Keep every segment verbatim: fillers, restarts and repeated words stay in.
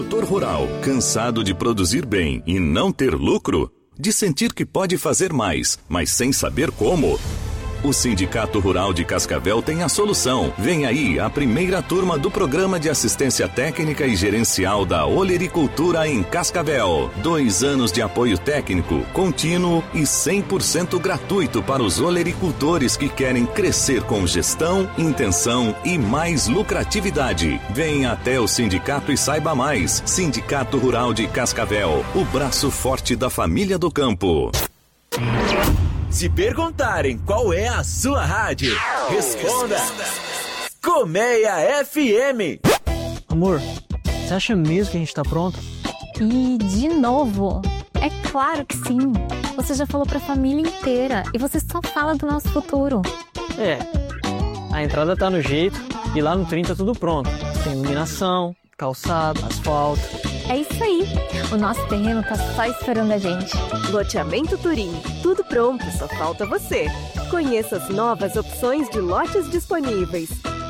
Produtor rural, cansado de produzir bem e não ter lucro? De sentir que pode fazer mais, mas sem saber como? O Sindicato Rural de Cascavel tem a solução. Vem aí a primeira turma do Programa de Assistência Técnica e Gerencial da Olericultura em Cascavel. Dois anos de apoio técnico, contínuo e cem por cento gratuito para os olericultores que querem crescer com gestão, intenção e mais lucratividade. Venha até o sindicato e saiba mais. Sindicato Rural de Cascavel, o braço forte da família do campo. Se perguntarem qual é a sua rádio, responda Colmeia F M. Amor, você acha mesmo que a gente tá pronto? E de novo? É claro que sim. Você já falou pra família inteira e você só fala do nosso futuro. É, a entrada tá no jeito e lá no trinta tudo pronto. Tem iluminação, calçado, asfalto. É isso aí. O nosso terreno tá só esperando a gente. Loteamento Turim. Tudo pronto, só falta você. Conheça as novas opções de lotes disponíveis.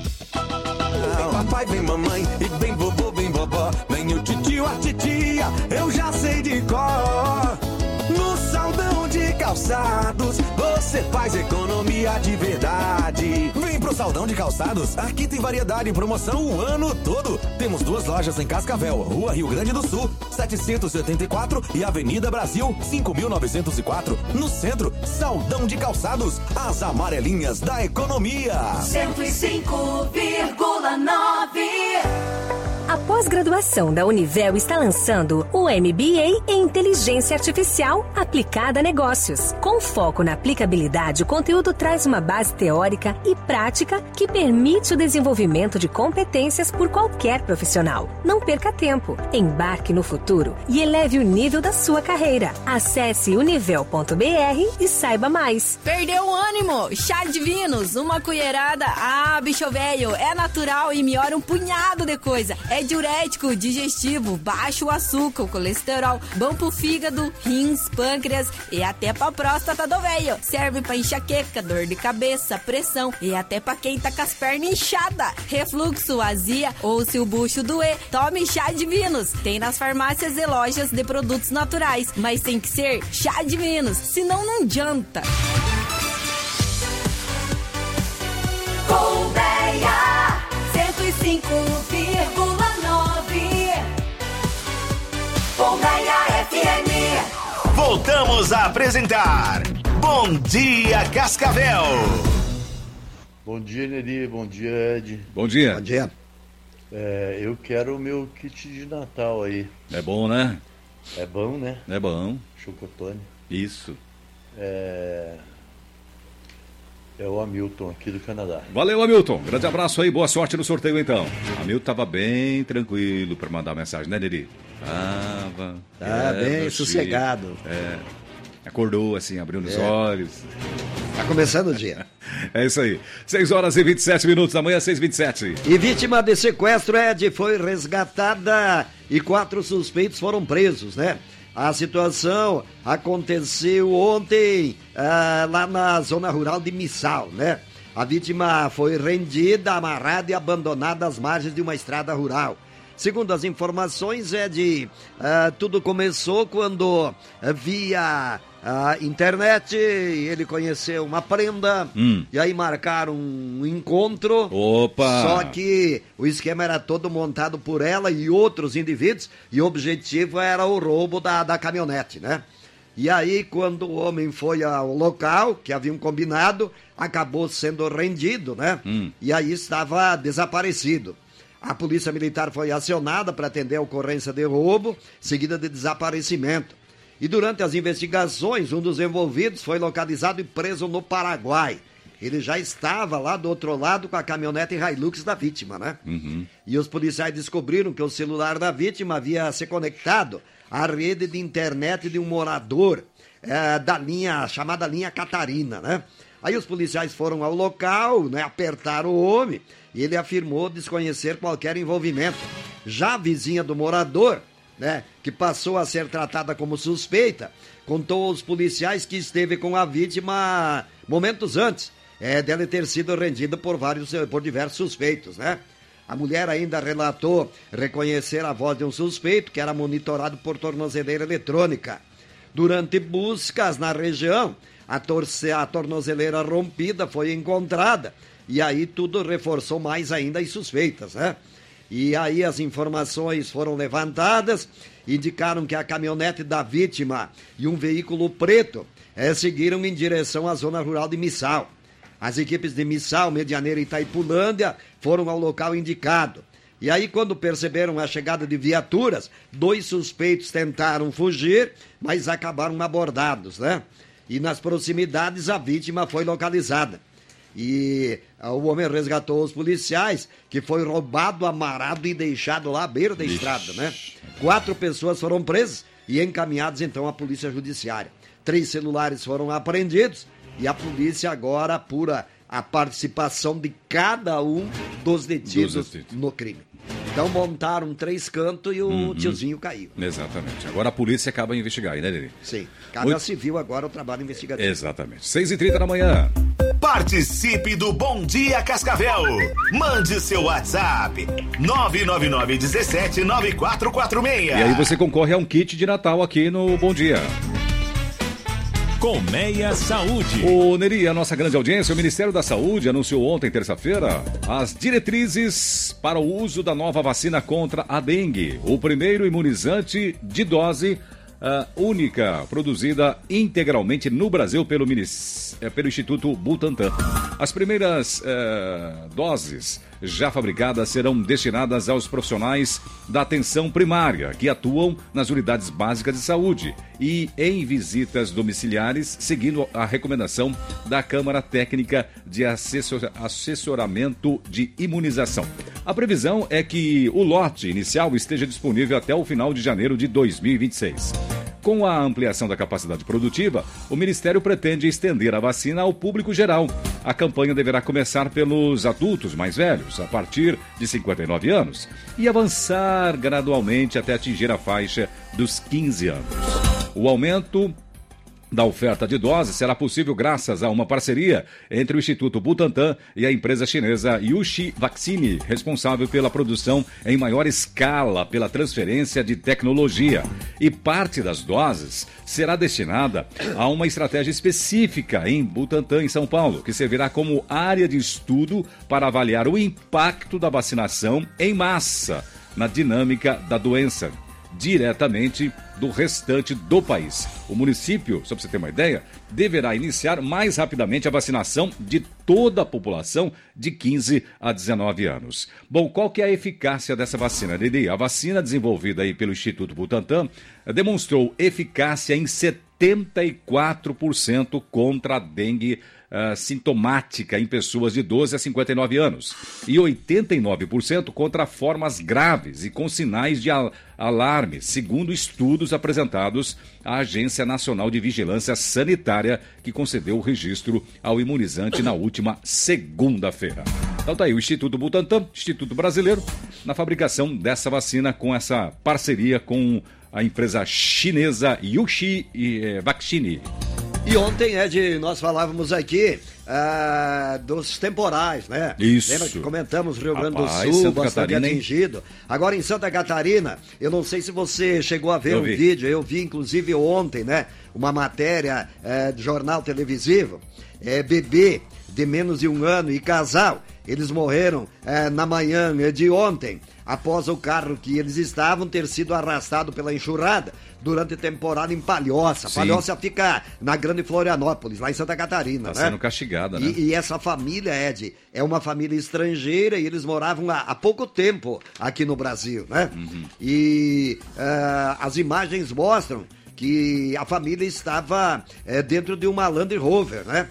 Vem papai, vem mamãe, e vem vovô, vem vovó. Vem o titio, a titia, eu já sei de cor. No Saldão de Calçados, você faz economia de verdade. Vem pro Saldão de Calçados, aqui tem variedade e promoção o ano todo. Temos duas lojas em Cascavel, Rua Rio Grande do Sul, setecentos e oitenta e quatro e Avenida Brasil, cinco mil novecentos e quatro. No centro, Saldão de Calçados, as amarelinhas da economia. cento e cinco vírgula nove. A pós-graduação da Univel está lançando o M B A em Inteligência Artificial aplicada a negócios. Com foco na aplicabilidade, o conteúdo traz uma base teórica e prática que permite o desenvolvimento de competências por qualquer profissional. Não perca tempo, embarque no futuro e eleve o nível da sua carreira. Acesse univel ponto b r e saiba mais. Perdeu o ânimo? Chá Divinos, uma colherada. Ah, bicho velho, é natural e melhora um punhado de coisa. É diurético, digestivo, baixo o açúcar, o colesterol, bom pro fígado, rins, pâncreas e até pra próstata do velho. Serve pra enxaqueca, dor de cabeça, pressão e até pra quem tá com as pernas inchadas, refluxo, azia ou se o bucho doer. Tome Chá Divinos. Tem nas farmácias e lojas de produtos naturais, mas tem que ser Chá Divinos, senão não adianta. Colmeia cento e cinco vírgula nove. Colmeia F M. Voltamos a apresentar Bom Dia Cascavel. Bom dia, Neri. Bom dia, Ed. Bom dia. Bom dia. É, eu quero o meu kit de Natal aí. É bom, né? É bom, né? É bom. Chocotone. Isso. É... É o Hamilton aqui do Canadá. Valeu, Hamilton. Grande abraço aí, boa sorte no sorteio então. Hamilton tava bem tranquilo para mandar mensagem, né, Neri? Tava. Tá é, bem sossegado. É. Acordou assim, abriu os é. olhos. Tá começando o dia. É isso aí. seis horas e vinte e sete minutos da manhã, seis e vinte e sete. E vítima de sequestro, Ed, foi resgatada e quatro suspeitos foram presos, né? A situação aconteceu ontem ah, lá na zona rural de Missal, né? A vítima foi rendida, amarrada e abandonada às margens de uma estrada rural. Segundo as informações, é de uh, tudo começou quando uh, via a uh, internet, ele conheceu uma prenda, hum. e aí marcaram um encontro. Opa! Só que o esquema era todo montado por ela e outros indivíduos, e o objetivo era o roubo da, da caminhonete, né? E aí, quando o homem foi ao local, que haviam combinado, acabou sendo rendido, né? Hum. E aí estava desaparecido. A polícia militar foi acionada para atender a ocorrência de roubo, seguida de desaparecimento. E durante as investigações, um dos envolvidos foi localizado e preso no Paraguai. Ele já estava lá do outro lado com a caminhonete Hilux da vítima, né? Uhum. E os policiais descobriram que o celular da vítima havia se conectado à rede de internet de um morador é, da linha, chamada linha Catarina, né? Aí os policiais foram ao local, né, apertaram o homem, e ele afirmou desconhecer qualquer envolvimento. Já a vizinha do morador, né, que passou a ser tratada como suspeita, contou aos policiais que esteve com a vítima momentos antes é, dela ter sido rendida por vários, por diversos suspeitos, né? A mulher ainda relatou reconhecer a voz de um suspeito que era monitorado por tornozeleira eletrônica. Durante buscas na região, a, torce, a tornozeleira rompida foi encontrada e aí tudo reforçou mais ainda as suspeitas, né? E aí as informações foram levantadas, indicaram que a caminhonete da vítima e um veículo preto é, seguiram em direção à zona rural de Missal. As equipes de Missal, Medianeira e Itaipulândia foram ao local indicado. E aí, quando perceberam a chegada de viaturas, dois suspeitos tentaram fugir, mas acabaram abordados, né? E nas proximidades a vítima foi localizada. E o homem resgatou os policiais, que foi roubado, amarrado e deixado lá à beira da Ixi. estrada, né? Quatro pessoas foram presas e encaminhadas então à polícia judiciária. Três celulares foram apreendidos e a polícia agora apura a participação de cada um dos detidos, dos detidos. no crime. Então montaram três cantos e o uhum. tiozinho caiu. Exatamente. Agora a polícia acaba a investigar, né, Lili? Sim. Cabe Muito... ao civil agora o trabalho investigativo. Exatamente. seis e trinta da manhã. Participe do Bom Dia Cascavel. Mande seu WhatsApp nove nove nove um sete nove quatro quatro seis. E aí você concorre a um kit de Natal aqui no Bom Dia. Colmeia Saúde. Ô, Neri, a nossa grande audiência, o Ministério da Saúde anunciou ontem, terça-feira, as diretrizes para o uso da nova vacina contra a dengue. O primeiro imunizante de dose uh, única, produzida integralmente no Brasil pelo, Minis, uh, pelo Instituto Butantan. As primeiras uh, doses já fabricadas serão destinadas aos profissionais da atenção primária, que atuam nas unidades básicas de saúde e em visitas domiciliares, seguindo a recomendação da Câmara Técnica de Assessor... Assessoramento de Imunização. A previsão é que o lote inicial esteja disponível até o final de janeiro de dois mil e vinte e seis. Com a ampliação da capacidade produtiva, o Ministério pretende estender a vacina ao público geral. A campanha deverá começar pelos adultos mais velhos, a partir de cinquenta e nove anos, e avançar gradualmente até atingir a faixa dos quinze anos. O aumento da oferta de doses será possível graças a uma parceria entre o Instituto Butantan e a empresa chinesa Yuxi Vaccine, responsável pela produção em maior escala pela transferência de tecnologia. E parte das doses será destinada a uma estratégia específica em Butantan, em São Paulo, que servirá como área de estudo para avaliar o impacto da vacinação em massa na dinâmica da doença, diretamente do restante do país. O município, só para você ter uma ideia, deverá iniciar mais rapidamente a vacinação de toda a população de quinze a dezenove anos. Bom, qual que é a eficácia dessa vacina, Didi? A vacina desenvolvida aí pelo Instituto Butantan demonstrou eficácia em setenta e quatro por cento contra a dengue Uh, sintomática em pessoas de doze a cinquenta e nove anos e oitenta e nove por cento contra formas graves e com sinais de al- alarme, segundo estudos apresentados à Agência Nacional de Vigilância Sanitária, que concedeu o registro ao imunizante na última segunda-feira. Então tá aí o Instituto Butantan, Instituto Brasileiro, na fabricação dessa vacina com essa parceria com a empresa chinesa Yuxi eh, Vaccine. E ontem, Ed, nós falávamos aqui ah, dos temporais, né? Isso. Lembra que comentamos Rio Grande do Rapaz, Sul, Santa bastante Catarina, atingido. Hein? Agora em Santa Catarina, eu não sei se você chegou a ver eu um vi. vídeo, eu vi inclusive ontem, né? Uma matéria eh, de jornal televisivo, eh, bebê de menos de um ano e casal, eles morreram eh, na manhã de ontem, após o carro que eles estavam ter sido arrastado pela enxurrada durante a temporada em Palhoça. Sim. Palhoça fica na Grande Florianópolis, lá em Santa Catarina, tá né? sendo castigada, né? E, e essa família, Ed, é uma família estrangeira e eles moravam há, há pouco tempo aqui no Brasil, né? Uhum. E uh, as imagens mostram que a família estava uh, dentro de uma Land Rover, né?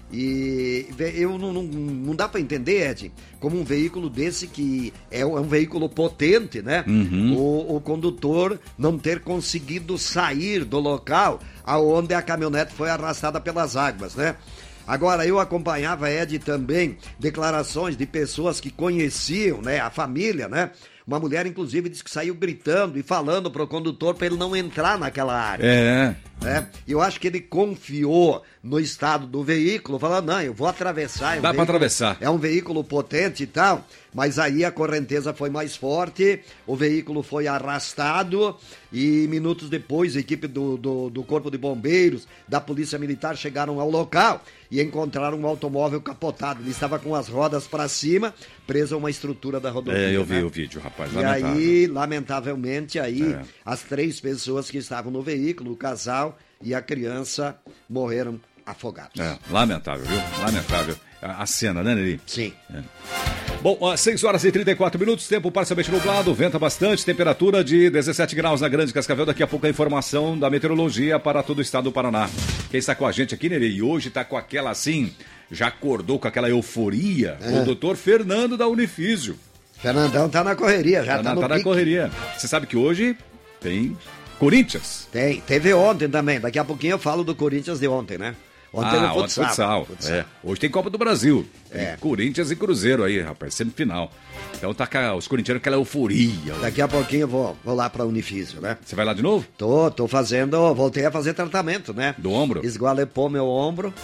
E eu não, não, não dá para entender, Ed, como um veículo desse que é um veículo potente, né? Uhum. O, o condutor não ter conseguido sair do local aonde a caminhonete foi arrastada pelas águas, né? Agora, eu acompanhava, Ed, também declarações de pessoas que conheciam, né, a família, né? Uma mulher, inclusive, disse que saiu gritando e falando pro condutor para ele não entrar naquela área. É. É, eu acho que ele confiou no estado do veículo, falando, não, eu vou atravessar. É um Dá para veículo, atravessar. É um veículo potente e tal, mas aí a correnteza foi mais forte, o veículo foi arrastado e minutos depois a equipe do, do, do Corpo de Bombeiros, da Polícia Militar chegaram ao local e encontraram um automóvel capotado. Ele estava com as rodas para cima, preso a uma estrutura da rodovia. É, eu vi né? o vídeo, rapaz, E lamentável. aí, lamentavelmente, aí É. as três pessoas que estavam no veículo, o casal e a criança, morreram afogados. É, lamentável, viu? Lamentável. A, a cena, né, Neri? Sim. É. Bom, ó, seis horas e trinta e quatro minutos, tempo parcialmente nublado, venta bastante, temperatura de dezessete graus na Grande Cascavel. Daqui a pouco a informação da meteorologia para todo o estado do Paraná. Quem está com a gente aqui, Neri, e hoje está com aquela assim, já acordou com aquela euforia, É. o doutor Fernando da Unifísio. Fernandão tá na correria, já Tá, tá, na, no tá na pique. correria. Você sabe que hoje tem Corinthians. Tem, teve ontem também, daqui a pouquinho eu falo do Corinthians de ontem, né? Ontem ah, no ontem futsal. futsal. futsal. É. Hoje tem Copa do Brasil. Tem É. Corinthians e Cruzeiro aí, rapaz, semifinal. Então tá com os corintianos com aquela euforia. Daqui a pouquinho eu vou, vou lá pra Unifísio, né? Você vai lá de novo? Tô, tô fazendo, voltei a fazer tratamento, né? Do ombro? Esgualepou meu ombro,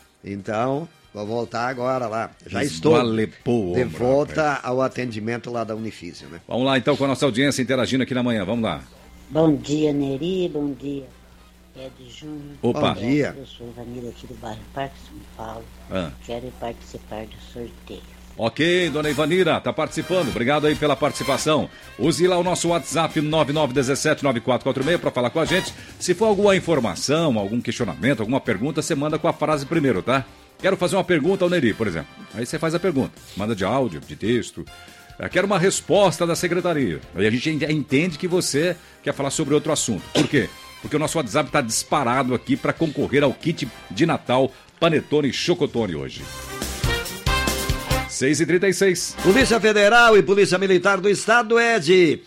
então vou voltar agora lá. Já estou Esgualepou o de ombro, volta ao atendimento lá da Unifísio, né? Vamos lá então com a nossa audiência interagindo aqui na manhã, vamos lá. Bom dia, Neri, bom dia, Ed Júnior. Opa. Bom dia. Eu sou Ivanilda aqui do bairro Parque São Paulo. Ah. Quero participar do sorteio. Ok, dona Ivanira, tá participando. Obrigado aí pela participação. Use lá o nosso WhatsApp nove nove um sete nove quatro quatro seis para falar com a gente. Se for alguma informação, algum questionamento, alguma pergunta, você manda com a frase primeiro, tá? Quero fazer uma pergunta ao Neri, por exemplo. Aí você faz a pergunta. Manda de áudio, de texto. Eu quero uma resposta da secretaria. Aí a gente entende que você quer falar sobre outro assunto. Por quê? Porque o nosso WhatsApp está disparado aqui para concorrer ao kit de Natal Panetone Chocotone hoje. seis e trinta e seis. Polícia Federal e Polícia Militar do Estado, Ed,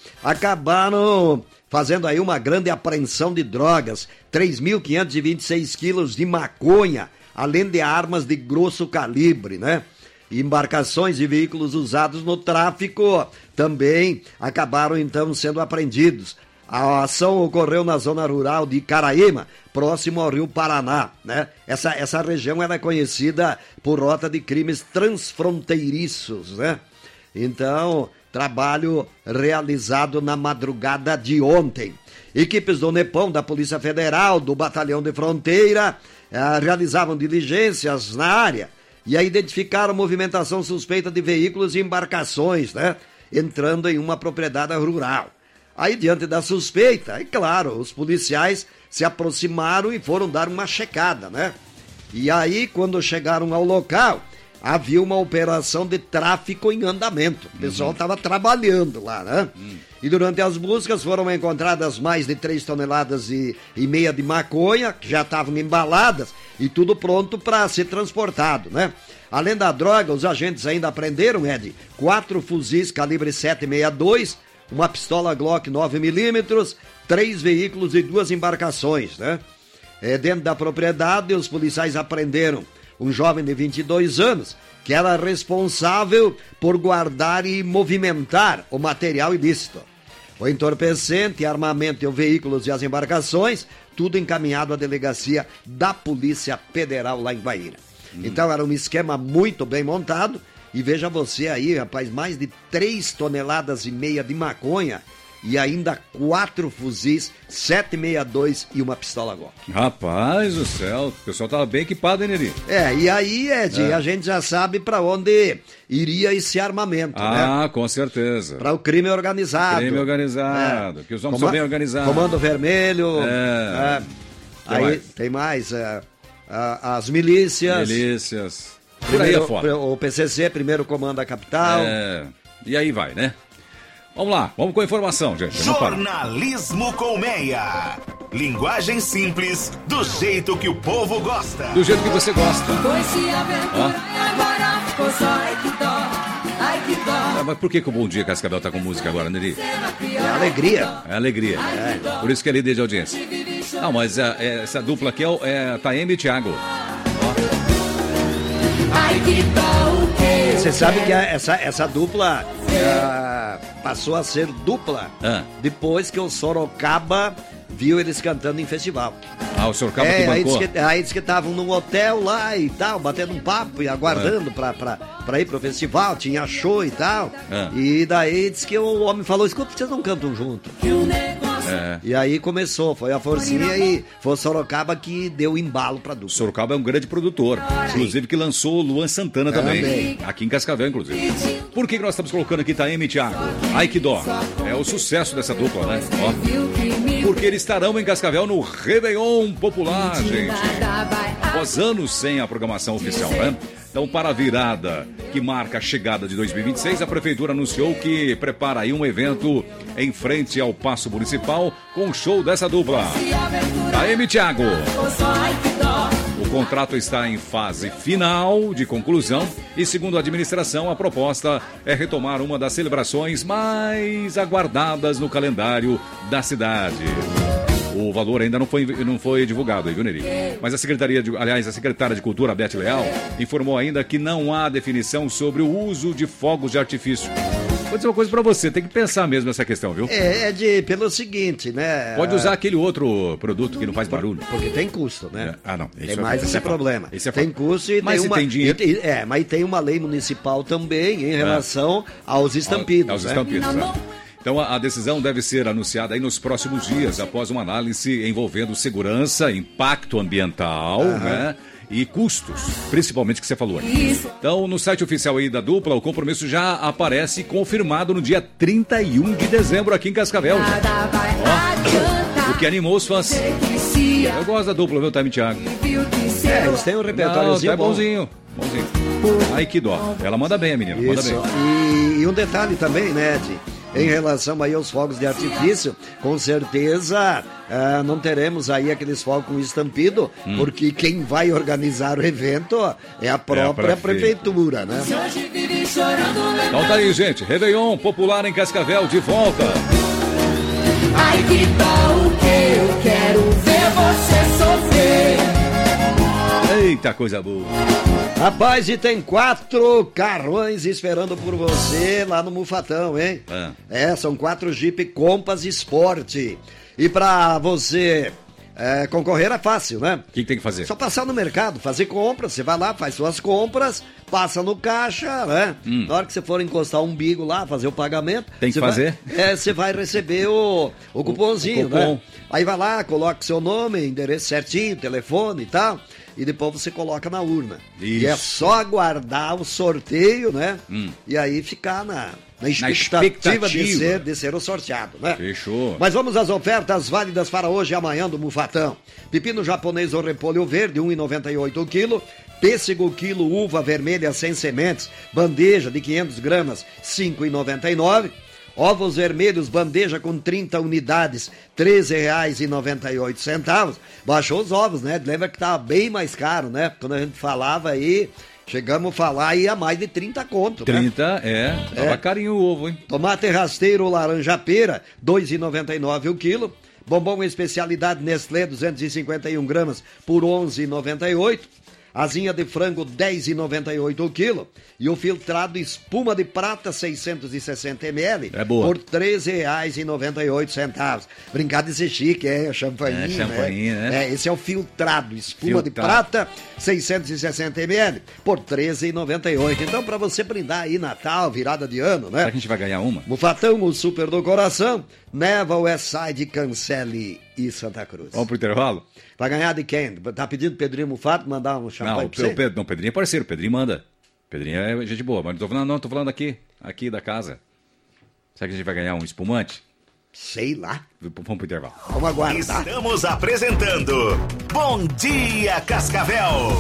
acabaram fazendo aí uma grande apreensão de drogas. três mil quinhentos e vinte e seis quilos de maconha, além de armas de grosso calibre, né? Embarcações e veículos usados no tráfico também acabaram então sendo apreendidos. A ação ocorreu na zona rural de Caraíma, próximo ao Rio Paraná, né? Essa, essa região ela é conhecida por rota de crimes transfronteiriços, né? Então, trabalho realizado na madrugada de ontem. Equipes do NEPOM, da Polícia Federal, do Batalhão de Fronteira, eh, realizavam diligências na área e aí identificaram movimentação suspeita de veículos e embarcações, né? Entrando em uma propriedade rural. Aí, diante da suspeita, é claro, os policiais se aproximaram e foram dar uma checada, né? E aí, quando chegaram ao local, havia uma operação de tráfico em andamento. O pessoal estava trabalhando lá, né? Uhum. E durante as buscas foram encontradas mais de três toneladas e, e meia de maconha, que já estavam embaladas, e tudo pronto para ser transportado, né? Além da droga, os agentes ainda apreenderam, Ed, quatro fuzis calibre sete sessenta e dois, uma pistola Glock nove milímetros, três veículos e duas embarcações, né? É, dentro da propriedade, os policiais apreenderam um jovem de vinte e dois anos, que era responsável por guardar e movimentar o material ilícito. O entorpecente, armamento e os veículos e as embarcações, tudo encaminhado à delegacia da Polícia Federal lá em Guaíra. Hum. Então era um esquema muito bem montado. E veja você aí, rapaz, mais de três toneladas e meia de maconha e ainda quatro fuzis, sete sessenta e dois e uma pistola Glock. Rapaz do céu, o pessoal tava bem equipado, hein, Neri? É, e aí, Ed, É. a gente já sabe para onde iria esse armamento, Ah, né? com certeza. Para o crime organizado. Crime organizado, É. que os homens Coma- são bem organizados. Comando Vermelho. É. é. Tem Aí mais? tem mais, é, a- as milícias. Milícias. Por aí Primeiro, afora. O P C C, primeiro comando da capital. É. E aí vai, né? Vamos lá, vamos com a informação, gente. Vamos parar. Jornalismo Colmeia. Linguagem simples, do jeito que o povo gosta. Do jeito que você gosta. Foi se aventura e agora ficou só ai que dó, ai que dó. Ah, mas por que, que o Bom Dia Cascavel tá com música agora, Neri? É alegria. É alegria. É. Por isso que é líder de audiência. Não, mas é, é, essa dupla aqui é, o- é Taeme e Thiago. Ai que dó o que Você sabe que a- essa, essa dupla, é, passou a ser dupla. Ah. Depois que o Sorocaba viu eles cantando em festival. Ah, o Sorocaba é, que aí bancou. diz que, aí diz que estavam num hotel lá e tal, batendo um papo e aguardando é. pra, pra, pra ir pro festival, tinha show e tal. É. E daí diz que o homem falou, escuta, vocês não cantam junto? É. E aí começou, foi a forcinha e foi o Sorocaba que deu embalo pra dupla. Sorocaba é um grande produtor, sim. Inclusive que lançou o Luan Santana também, também, aqui em Cascavel, inclusive. Por que, que nós estamos colocando aqui Taeme e Thiago? Ai que dó, é o sucesso dessa dupla, né? Ó. Porque eles estarão em Cascavel no Réveillon Popular, gente. Após anos sem a programação oficial, né? Então, para a virada que marca a chegada de dois mil e vinte e seis, a Prefeitura anunciou que prepara aí um evento em frente ao Paço Municipal com o show dessa dupla. Taeme e Thiago. O contrato está em fase final de conclusão e, segundo a administração, a proposta é retomar uma das celebrações mais aguardadas no calendário da cidade. O valor ainda não foi, não foi divulgado aí, viu, Neri? Mas a Secretaria, de, aliás, a Secretária de Cultura, Beth Leal, informou ainda que não há definição sobre o uso de fogos de artifício. Vou dizer uma coisa pra você, tem que pensar mesmo nessa questão, viu? É, é de, pelo seguinte, né? Pode usar aquele outro produto que não faz barulho. Porque tem custo, né? É. Ah, não. Tem mais esse, esse é problema. Esse é tem custo e mas tem uma... tem dinheiro. E, é, mas tem uma lei municipal também em relação é. aos estampidos, Aos né? estampidos, né? Então, a decisão deve ser anunciada aí nos próximos dias, após uma análise envolvendo segurança, impacto ambiental, uhum. né? E custos, principalmente que você falou aí. Então, no site oficial aí da dupla, o compromisso já aparece confirmado no dia trinta e um de dezembro aqui em Cascavel. Ó, o que animou os fãs. Eu gosto da dupla, viu, Taeme e Thiago? É, eles têm um repertóriozinho é bonzinho, bonzinho. Ai, que dó. Ela manda bem, a menina, manda Isso. bem. E, e um detalhe também, né, Ed? Em relação aí aos fogos de artifício, com certeza ah, não teremos aí aqueles fogos com estampido, hum. porque quem vai organizar o evento é a própria é a prefeitura, né? Então tá aí, gente. Réveillon Popular em Cascavel, de volta. Ai, que tal o que eu quero ver você sofrer. Eita, coisa boa. Rapaz, e tem quatro carrões esperando por você lá no Mufatão, hein? É, é são quatro Jeep Compass Sport. E pra você é, concorrer é fácil, né? O que, que tem que fazer? Só passar no mercado, fazer compras. Você vai lá, faz suas compras, passa no caixa, né? Hum. Na hora que você for encostar o umbigo lá, fazer o pagamento... Tem que fazer? Vai, é, você vai receber o, o cupomzinho, o cupom. Né? Aí vai lá, coloca seu nome, endereço certinho, telefone e tal... E depois você coloca na urna. Isso. E é só aguardar o sorteio, né? Hum. E aí ficar na, na, expectativa, na expectativa de ser, de ser o sorteado, né? Fechou. Mas vamos às ofertas válidas para hoje e amanhã do Mufatão. Pepino japonês ou repolho verde, um real e noventa e oito centavos o quilo. Pêssego quilo, uva vermelha sem sementes, bandeja de quinhentas gramas, cinco reais e noventa e nove centavos. Ovos vermelhos, bandeja com trinta unidades, treze reais e noventa e oito centavos. Baixou os ovos, né? Lembra que tava bem mais caro, né? Quando a gente falava aí, chegamos a falar aí a mais de trinta conto, trinta, né? é. Tava é. carinho o ovo, hein? Tomate rasteiro ou laranja pera, dois reais e noventa e nove centavos o quilo. Bombom especialidade Nestlé, duzentos e cinquenta e um gramas, por onze reais e noventa e oito centavos. Asinha de frango, dez reais e noventa e oito centavos o quilo. E o filtrado espuma de prata, seiscentos e sessenta mililitros, é boa. por treze reais e noventa e oito centavos. Brincar de ser chique, é champanhe, é, champanhe, né? né? É, esse é o filtrado, espuma filtrado. de prata, seiscentos e sessenta mililitros, por treze reais e noventa e oito centavos. Então, para você brindar aí Natal, virada de ano, né? Será que a gente vai ganhar uma? Mufatão, o super do coração, Neva, Westside, Cancele e Santa Cruz. Vamos pro intervalo? Vai ganhar de quem? Tá pedindo Pedrinho Mufato mandar um champanhe não, pra você? O Pedro, não, Pedrinho é parceiro, Pedrinho manda. Pedrinho é gente boa, mas não tô falando, não, tô falando aqui, aqui da casa. Será que a gente vai ganhar um espumante? Sei lá. Vamos pro intervalo. Vamos aguardar. Estamos apresentando Bom Dia Cascavel.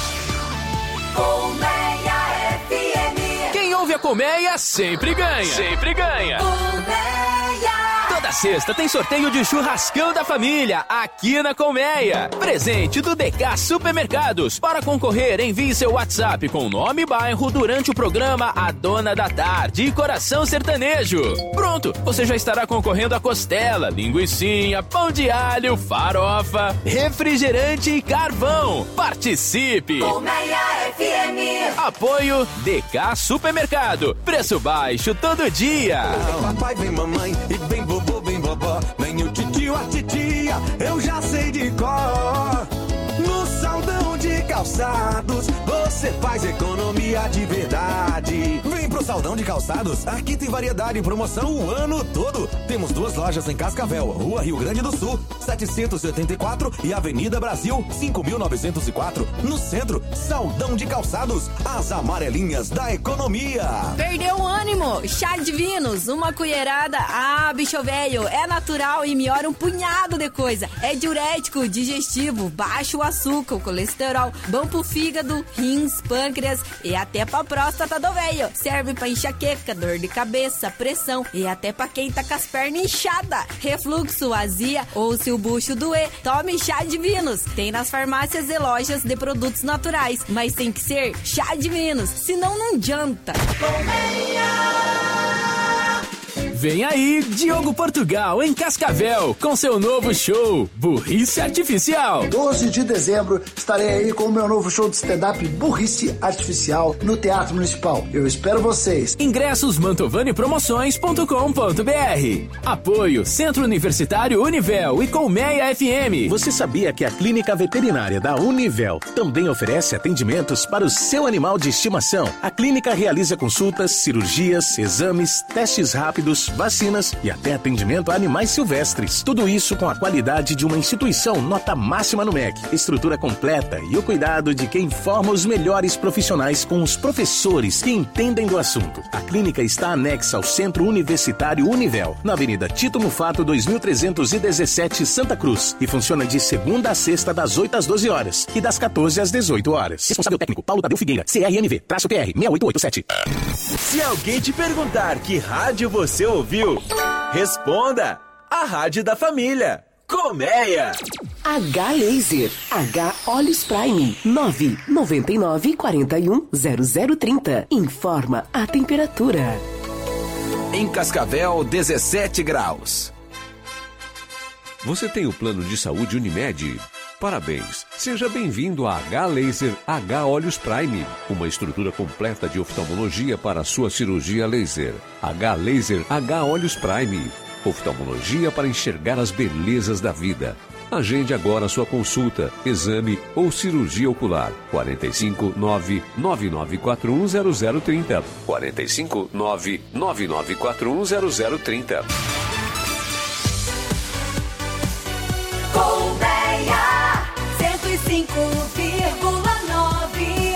Colmeia F M. Quem ouve a Colmeia sempre ganha. Sempre ganha. Colmeia. Toda sexta tem sorteio de churrascão da família, aqui na Colmeia. Presente do D K Supermercados. Para concorrer, envie seu WhatsApp com nome e bairro durante o programa A Dona da Tarde e Coração Sertanejo. Pronto, você já estará concorrendo a costela, linguicinha, pão de alho, farofa, refrigerante e carvão. Participe! Colmeia F M. M. Apoio D K Supermercado. Preço baixo todo dia. Vem papai, vem mamãe, e vem vovô, vem vovó. Vem o titio, a titia, eu já sei de cor. No Saldão de Calçados, você faz economia de verdade. Vem pro Saldão de Calçados, aqui tem variedade e promoção o ano todo. Temos duas lojas em Cascavel, Rua Rio Grande do Sul, setecentos e oitenta e quatro e Avenida Brasil, cinco mil novecentos e quatro. No centro, Saldão de Calçados, as amarelinhas da economia. Perdeu o ânimo? Chá de Vinos, uma colherada. Ah, bicho velho, é natural e melhora um punhado de coisa. É diurético, digestivo, baixo o açúcar, o colesterol, bom pro fígado, rins, pâncreas e até pra próstata do velho. Serve pra enxaqueca, dor de cabeça, pressão e até pra quem tá com as pernas inchadas, refluxo, azia ou se o bucho doer, tome Chá de Vinos. Tem nas farmácias e lojas de produtos naturais, mas tem que ser Chá de Vinos, senão não adianta. Vem aí, Diogo Portugal, em Cascavel, com seu novo show, Burrice Artificial. doze de dezembro, estarei aí com o meu novo show de stand-up Burrice Artificial no Teatro Municipal. Eu espero vocês. Ingressos mantovani promoções ponto com ponto b r. Apoio Centro Universitário Univel e Colmeia F M. Você sabia que a Clínica Veterinária da Univel também oferece atendimentos para o seu animal de estimação? A clínica realiza consultas, cirurgias, exames, testes rápidos, vacinas e até atendimento a animais silvestres. Tudo isso com a qualidade de uma instituição nota máxima no M E C. Estrutura completa e o cuidado de quem forma os melhores profissionais com os professores que entendem do assunto. A clínica está anexa ao Centro Universitário Univel, na Avenida Tito Mufato dois mil trezentos e dezessete, Santa Cruz, e funciona de segunda a sexta das oito às doze horas e das quatorze às dezoito horas. Responsável técnico Paulo Tadeu Figueira, C R M V, traço P R seis oito oito sete. Se alguém te perguntar que rádio você ouviu, responda: a rádio da família. Colmeia. H Laser, H Olhos Prime, nove nove nove, quatro um, zero zero três zero. Informa a temperatura. Em Cascavel, dezessete graus. Você tem o plano de saúde Unimed? Parabéns! Seja bem-vindo a H Laser H Olhos Prime, uma estrutura completa de oftalmologia para a sua cirurgia laser. H Laser H Olhos Prime, oftalmologia para enxergar as belezas da vida. Agende agora a sua consulta, exame ou cirurgia ocular. quatro cinco nove, nove nove quatro um, zero zero três zero. quatro cinco nove, nove nove quatro um, zero zero três zero. Colmeia cento e cinco vírgula nove.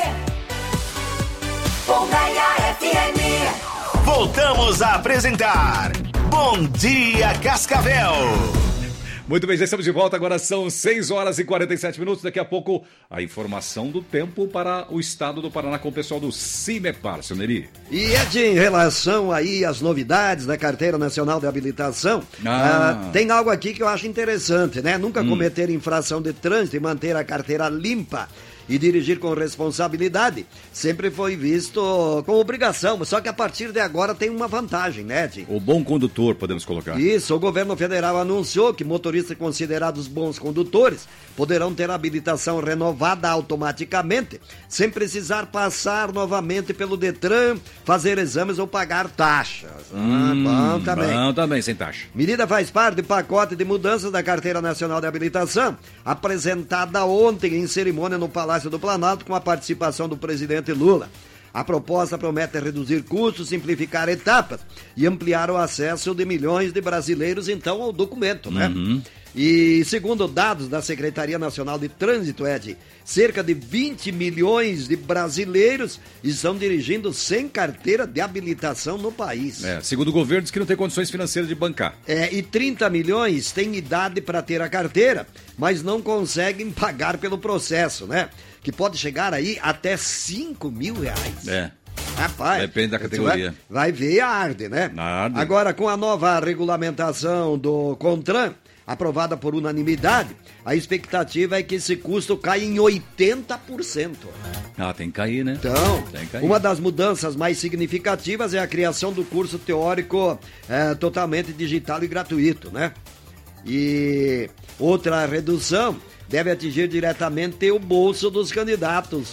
Colmeia F M. Voltamos a apresentar Bom Dia Cascavel. Muito bem, já estamos de volta, agora são seis horas e quarenta e sete minutos, daqui a pouco a informação do tempo para o estado do Paraná com o pessoal do Cimepar, seu Neri. E é de em relação aí às novidades da Carteira Nacional de Habilitação, ah. Ah, tem algo aqui que eu acho interessante, né? Nunca hum. cometer infração de trânsito e manter a carteira limpa e dirigir com responsabilidade sempre foi visto com obrigação, só que a partir de agora tem uma vantagem, né, Tim? O bom condutor, podemos colocar. Isso, o governo federal anunciou que motoristas considerados bons condutores poderão ter habilitação renovada automaticamente, sem precisar passar novamente pelo Detran, fazer exames ou pagar taxas. Hum, ah, bom também. Bom também, sem taxa. Medida faz parte do pacote de mudanças da Carteira Nacional de Habilitação, apresentada ontem em cerimônia no Palácio do Planalto com a participação do presidente Lula. A proposta promete reduzir custos, simplificar etapas e ampliar o acesso de milhões de brasileiros, então, ao documento, né? Uhum. E segundo dados da Secretaria Nacional de Trânsito, Ed, cerca de vinte milhões de brasileiros estão dirigindo sem carteira de habilitação no país. É, segundo o governo, diz que não tem condições financeiras de bancar. É, e trinta milhões têm idade para ter a carteira, mas não conseguem pagar pelo processo, né? Que pode chegar aí até cinco mil reais. É. Rapaz, depende da categoria. Vai, vai ver a arde, né? Arde. Agora, com a nova regulamentação do CONTRAN, aprovada por unanimidade, a expectativa é que esse custo caia em oitenta por cento. Ah, tem que cair, né? Então, tem que cair. Uma das mudanças mais significativas é a criação do curso teórico é, totalmente digital e gratuito, né? E outra redução deve atingir diretamente o bolso dos candidatos.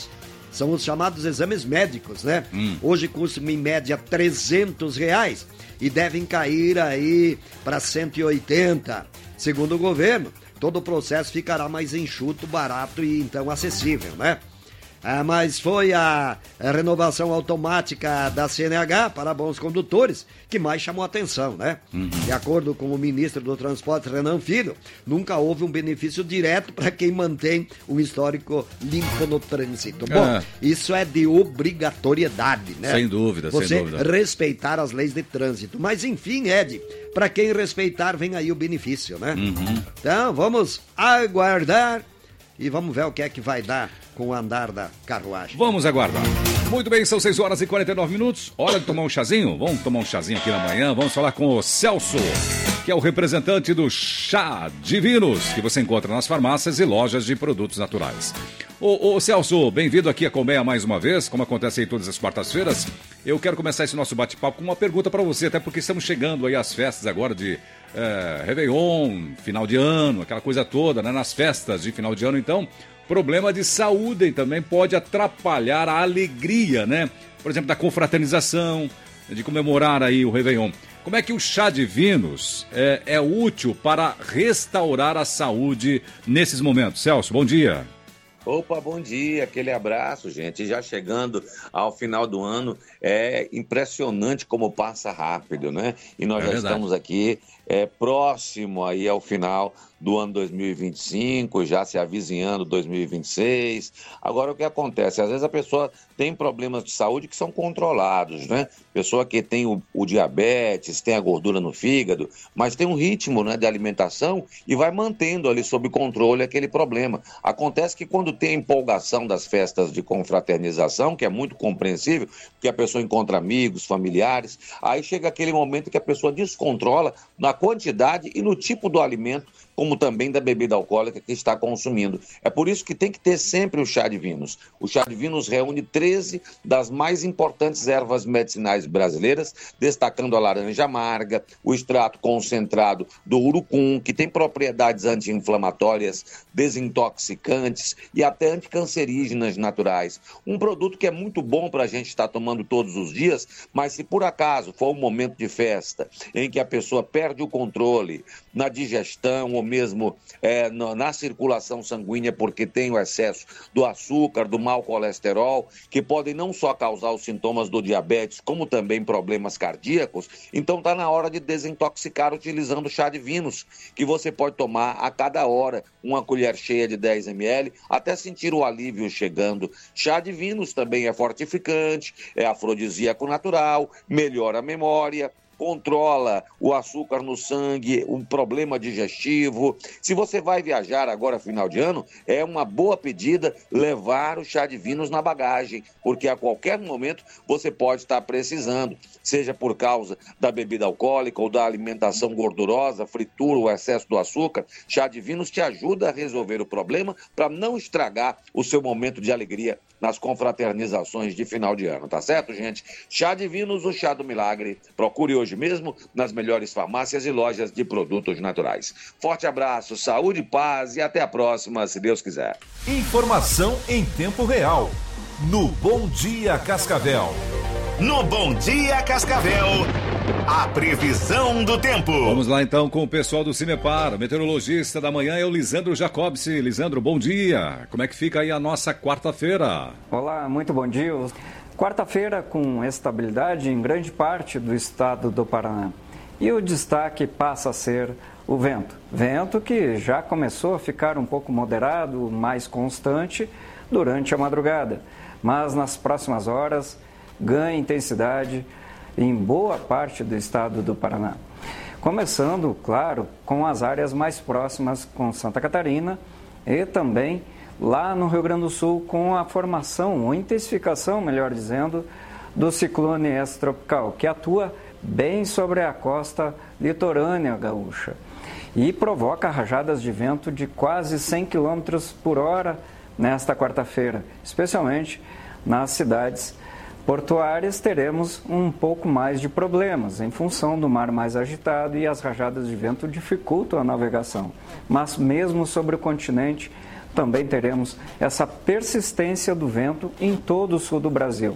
são os chamados exames médicos, né? Hum. Hoje custam em média trezentos reais e devem cair aí para cento e oitenta. Segundo o governo, todo o processo ficará mais enxuto, barato e então acessível, né? Ah, mas foi a, a renovação automática da C N H para bons condutores que mais chamou a atenção, né? Uhum. De acordo com o ministro do Transporte, Renan Filho, nunca houve um benefício direto para quem mantém um histórico limpo no trânsito. Bom, É. isso é de obrigatoriedade, né? Sem dúvida, Você sem dúvida. respeitar as leis de trânsito. Mas enfim, Ed, para quem respeitar, vem aí o benefício, né? Uhum. Então, vamos aguardar e vamos ver o que é que vai dar com o andar da carruagem. Vamos aguardar. Muito bem, são seis horas e quarenta e nove minutos. Hora de tomar um chazinho? Vamos tomar um chazinho aqui na manhã. Vamos falar com o Celso, que é o representante do Chá Divinos, que você encontra nas farmácias e lojas de produtos naturais. Ô, ô Celso, bem-vindo aqui a Colmeia mais uma vez, como acontece aí todas as quartas-feiras. Eu quero começar esse nosso bate-papo com uma pergunta para você, até porque estamos chegando aí às festas agora de é, Réveillon, final de ano, aquela coisa toda, né? Nas festas de final de ano, então, problema de saúde também pode atrapalhar a alegria, né? Por exemplo, da confraternização, de comemorar aí o Réveillon. Como é que o Chá Divinos é, é útil para restaurar a saúde nesses momentos? Celso, bom dia. Opa, bom dia, aquele abraço, gente. Já chegando ao final do ano, é impressionante como passa rápido, né? E nós É já verdade. estamos aqui é, próximo aí ao final do ano dois mil e vinte e cinco, já se avizinhando dois mil e vinte e seis. Agora, o que acontece? Às vezes a pessoa tem problemas de saúde que são controlados, né? Pessoa que tem o, o diabetes, tem a gordura no fígado, mas tem um ritmo, né, de alimentação e vai mantendo ali sob controle aquele problema. Acontece que quando tem a empolgação das festas de confraternização, que é muito compreensível, porque a pessoa encontra amigos, familiares, aí chega aquele momento que a pessoa descontrola na quantidade e no tipo do alimento, como também da bebida alcoólica que está consumindo. É por isso que tem que ter sempre o Chá Divinos. O Chá Divinos reúne treze das mais importantes ervas medicinais brasileiras, destacando a laranja amarga, o extrato concentrado do urucum, que tem propriedades anti-inflamatórias, desintoxicantes e até anticancerígenas naturais. Um produto que é muito bom para a gente estar tomando todos os dias, mas se por acaso for um momento de festa em que a pessoa perde o controle na digestão ou mesmo é, na, na circulação sanguínea porque tem o excesso do açúcar, do mau colesterol, que podem não só causar os sintomas do diabetes, como também problemas cardíacos, então está na hora de desintoxicar utilizando o Chá Divinos, que você pode tomar a cada hora, uma colher cheia de dez mililitros, até sentir o alívio chegando. Chá Divinos também é fortificante, é afrodisíaco natural, melhora a memória, controla o açúcar no sangue, um problema digestivo. Se você vai viajar agora final de ano, é uma boa pedida levar o Chá Divinos na bagagem, porque a qualquer momento você pode estar precisando, seja por causa da bebida alcoólica ou da alimentação gordurosa, fritura, o excesso do açúcar. Chá Divinos te ajuda a resolver o problema para não estragar o seu momento de alegria nas confraternizações de final de ano, tá certo, gente? Chá Divinos, o chá do milagre. Procure hoje mesmo nas melhores farmácias e lojas de produtos naturais. Forte abraço, saúde, paz e até a próxima, se Deus quiser. Informação em tempo real. No Bom Dia Cascavel. No Bom Dia Cascavel, a previsão do tempo. Vamos lá então com o pessoal do Cimepar. O meteorologista da manhã é o Lisandro Jacobsi. Lisandro, bom dia. Como é que fica aí a nossa quarta-feira? Olá, muito bom dia. Quarta-feira com estabilidade em grande parte do estado do Paraná. E o destaque passa a ser o vento. Vento que já começou a ficar um pouco moderado, mais constante durante a madrugada. Mas nas próximas horas ganha intensidade em boa parte do estado do Paraná. Começando, claro, com as áreas mais próximas com Santa Catarina e também lá no Rio Grande do Sul com a formação, ou intensificação, melhor dizendo, do ciclone extratropical, que atua bem sobre a costa litorânea gaúcha e provoca rajadas de vento de quase cem quilômetros por hora nesta quarta-feira, especialmente nas cidades portuárias. Teremos um pouco mais de problemas em função do mar mais agitado e as rajadas de vento dificultam a navegação. Mas mesmo sobre o continente, também teremos essa persistência do vento em todo o sul do Brasil.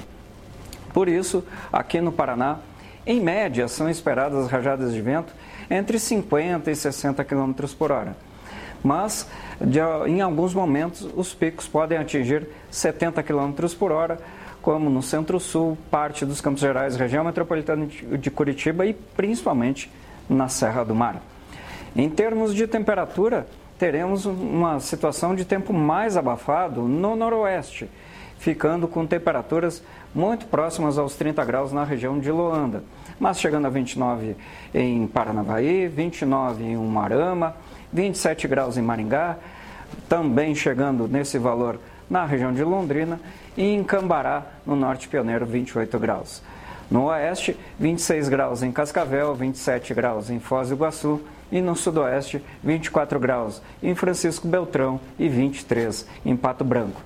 Por isso, aqui no Paraná, em média, são esperadas rajadas de vento entre cinquenta e sessenta quilômetros por hora. Mas, de, em alguns momentos, os picos podem atingir setenta quilômetros por hora, como no Centro-Sul, parte dos Campos Gerais, região metropolitana de Curitiba e principalmente na Serra do Mar. Em termos de temperatura, teremos uma situação de tempo mais abafado no noroeste, ficando com temperaturas muito próximas aos trinta graus na região de Loanda, mas chegando a vinte e nove em Paranavaí, vinte e nove em Umarama, vinte e sete graus em Maringá, também chegando nesse valor na região de Londrina e em Cambará, no Norte Pioneiro, vinte e oito graus. No oeste, vinte e seis graus em Cascavel, vinte e sete graus em Foz do Iguaçu e no sudoeste, vinte e quatro graus em Francisco Beltrão e vinte e três em Pato Branco.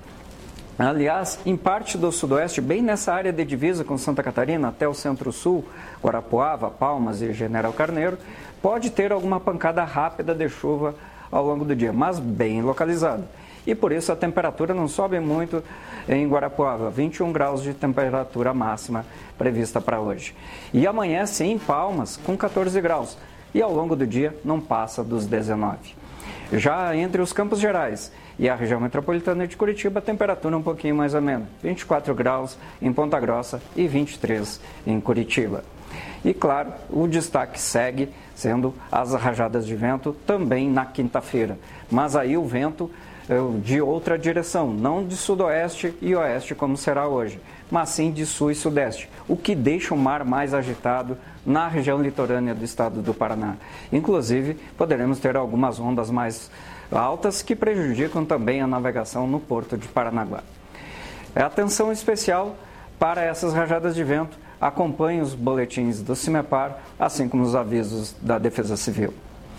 Aliás, em parte do sudoeste, bem nessa área de divisa com Santa Catarina, até o centro-sul, Guarapuava, Palmas e General Carneiro, pode ter alguma pancada rápida de chuva ao longo do dia, mas bem localizada. E por isso a temperatura não sobe muito em Guarapuava, vinte e um graus de temperatura máxima prevista para hoje. E amanhã sim em Palmas, com quatorze graus, e ao longo do dia não passa dos dezenove. Já entre os Campos Gerais e a região metropolitana de Curitiba, a temperatura um pouquinho mais amena, vinte e quatro graus em Ponta Grossa e vinte e três em Curitiba. E claro, o destaque segue sendo as rajadas de vento também na quinta-feira, mas aí o vento de outra direção, não de sudoeste e oeste como será hoje, mas sim de sul e sudeste, o que deixa o mar mais agitado na região litorânea do estado do Paraná. Inclusive, poderemos ter algumas ondas mais altas que prejudicam também a navegação no porto de Paranaguá. Atenção especial para essas rajadas de vento. Acompanhe os boletins do CIMEPAR, assim como os avisos da Defesa Civil.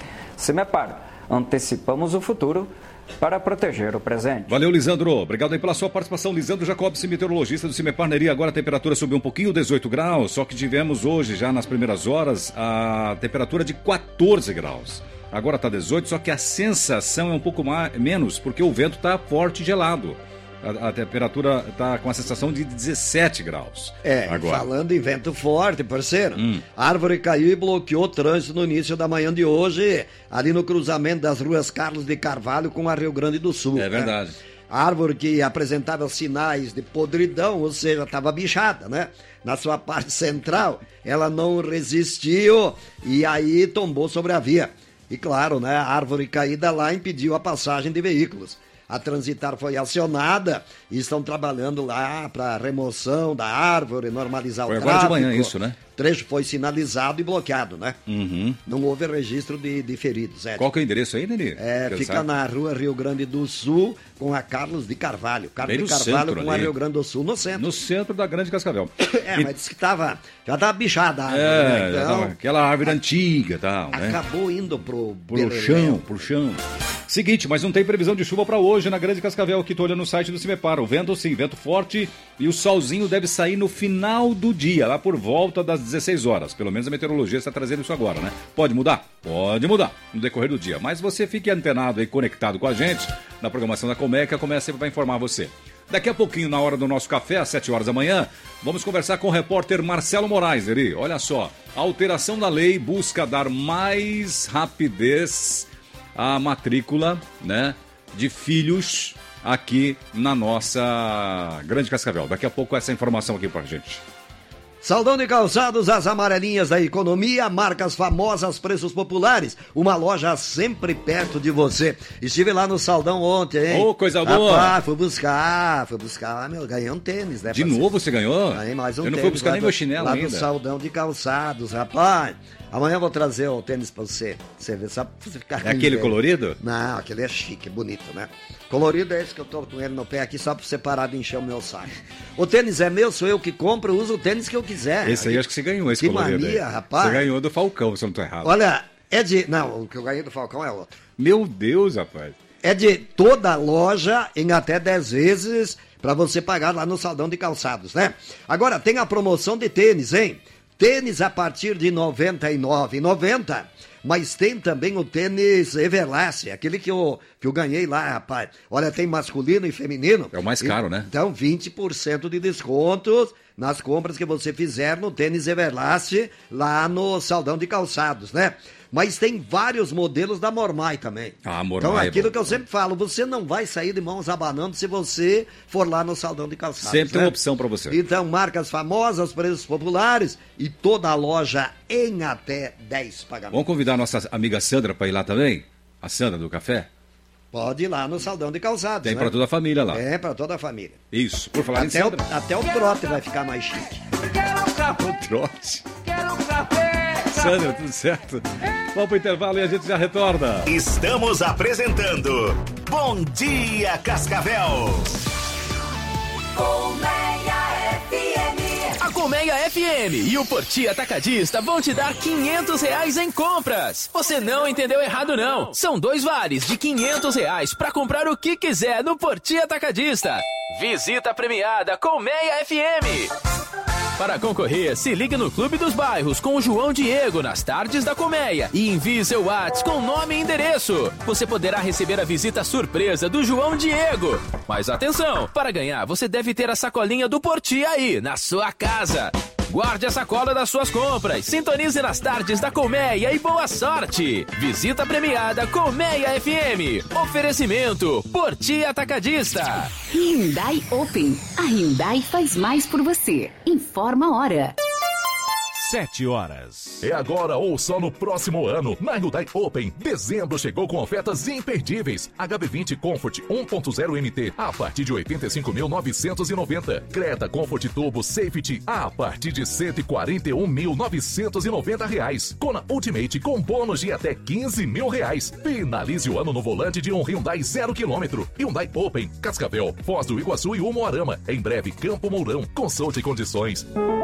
CIMEPAR, antecipamos o futuro para proteger o presente. Valeu, Lisandro. Obrigado aí pela sua participação. Lisandro Jacobs, meteorologista do CIMEPAR Neri. Agora a temperatura subiu um pouquinho, dezoito graus, só que tivemos hoje, já nas primeiras horas, a temperatura de quatorze graus. Agora está dezoito, só que a sensação é um pouco mais, menos, porque o vento está forte e gelado. A, a temperatura está com a sensação de dezessete graus. É, agora. Falando em vento forte, parceiro, hum. árvore caiu e bloqueou o trânsito no início da manhã de hoje, ali no cruzamento das ruas Carlos de Carvalho com a Rio Grande do Sul. É verdade. Né? A árvore que apresentava sinais de podridão, ou seja, estava bichada, né? Na sua parte central, ela não resistiu e aí tombou sobre a via. E claro, né, a árvore caída lá impediu a passagem de veículos. A Transitar foi acionada e estão trabalhando lá para remoção da árvore, normalizar foi o tráfego. Foi agora de manhã isso, né? O trecho foi sinalizado e bloqueado, né? Uhum. Não houve registro de, de feridos. Ed. Qual que é o endereço aí, Nenê? É, fica sabe? na rua Rio Grande do Sul com a Carlos de Carvalho. Carlos Bem de Carvalho com ali. a Rio Grande do Sul, no centro. No centro da Grande Cascavel. É, e... mas disse que tava, já estava bichada a árvore, é, né? Então, já tava aquela árvore antiga e tal, né? Acabou indo pro... Pro chão, pro chão. Seguinte, mas não tem previsão de chuva para hoje na Grande Cascavel, que tô olhando no site do CIMEPAR. O vento sim, vento forte e o solzinho deve sair no final do dia, lá por volta das dezesseis horas. Pelo menos a meteorologia está trazendo isso agora, né? Pode mudar? Pode mudar no decorrer do dia. Mas você fique antenado e conectado com a gente na programação da Colmeia, que a Colmeia sempre vai informar você. Daqui a pouquinho, na hora do nosso café, às sete horas da manhã, vamos conversar com o repórter Marcelo Moraes. Eri, olha só, a alteração da lei busca dar mais rapidez à matrícula, né, de filhos aqui na nossa Grande Cascavel. Daqui a pouco essa informação aqui pra gente. Saldão de Calçados, as amarelinhas da economia, marcas famosas, preços populares, uma loja sempre perto de você. Estive lá no Saldão ontem, hein? Ô, oh, coisa boa! Rapaz, fui buscar, fui buscar, meu, ganhei um tênis, né? De novo você ganhou? Ganhei mais um Eu não tênis. fui buscar nem do, meu chinelo lá ainda. Lá no Saldão de Calçados, rapaz. Amanhã eu vou trazer o tênis pra você, você ver, só pra você ficar... É aquele colorido? Não, aquele é chique, bonito, né? Colorido é esse que eu tô com ele no pé aqui, só pra você parar de encher o meu saco. O tênis é meu, sou eu que compro, uso o tênis que eu quiser. Esse aí acho que você ganhou, esse que colorido. Que mania, aí. rapaz. Você ganhou do Falcão, se eu não tô errado. Olha, é de... Não, o que eu ganhei do Falcão é outro. Meu Deus, rapaz. É de toda a loja em até dez vezes pra você pagar lá no Saldão de Calçados, né? Agora, tem a promoção de tênis, hein? Tênis a partir de noventa e nove reais e noventa centavos. Mas tem também o tênis Everlast, aquele que eu, que eu ganhei lá, rapaz. Olha, tem masculino e feminino. É o mais caro, e, né? Então, vinte por cento de descontos nas compras que você fizer no tênis Everlast, lá no Saldão de Calçados, né? Mas tem vários modelos da Mormai também. Ah, Mormai. Então, aquilo é que eu sempre falo, você não vai sair de mãos abanando se você for lá no Saldão de Calçados. Sempre né? tem uma opção para você. Então, marcas famosas, preços populares e toda a loja em até dez pagamentos. Vamos convidar a nossa amiga Sandra para ir lá também? A Sandra do Café? Pode ir lá no Saldão de Calçados. Tem né? para toda a família lá. É, para toda a família. Isso. Por falar até em Sandra... O, até o trote vai ficar mais chique. O trote. Sandra, tudo certo? Vamos pro intervalo e a gente já retorna. Estamos apresentando Bom Dia Cascavel. Colmeia F M. A Colmeia F M e o Porti Atacadista vão te dar quinhentos reais em compras. Você não entendeu errado, não. São dois vales de quinhentos reais para comprar o que quiser no Porti Atacadista. Visita premiada Colmeia F M. Para concorrer, se ligue no Clube dos Bairros com o João Diego nas tardes da Colmeia e envie seu WhatsApp com nome e endereço. Você poderá receber a visita surpresa do João Diego. Mas atenção, para ganhar você deve ter a sacolinha do Porti aí, na sua casa. Guarde a sacola das suas compras, sintonize nas tardes da Colmeia e boa sorte! Visita premiada Colmeia F M. Oferecimento Porti Atacadista. Hyundai Open. A Hyundai faz mais por você. Informa a hora. Sete horas. É agora ou só no próximo ano. Na Hyundai Open, dezembro chegou com ofertas imperdíveis. H B vinte Comfort um ponto zero M T a partir de oitenta e cinco mil novecentos e noventa. Creta Comfort Turbo Safety a partir de cento e quarenta e um mil novecentos e noventa reais. Kona Ultimate com bônus de até quinze mil reais. Finalize o ano no volante de um Hyundai zero quilômetro. Hyundai Open, Cascavel, Foz do Iguaçu e Umuarama. Em breve, Campo Mourão. Consulte condições.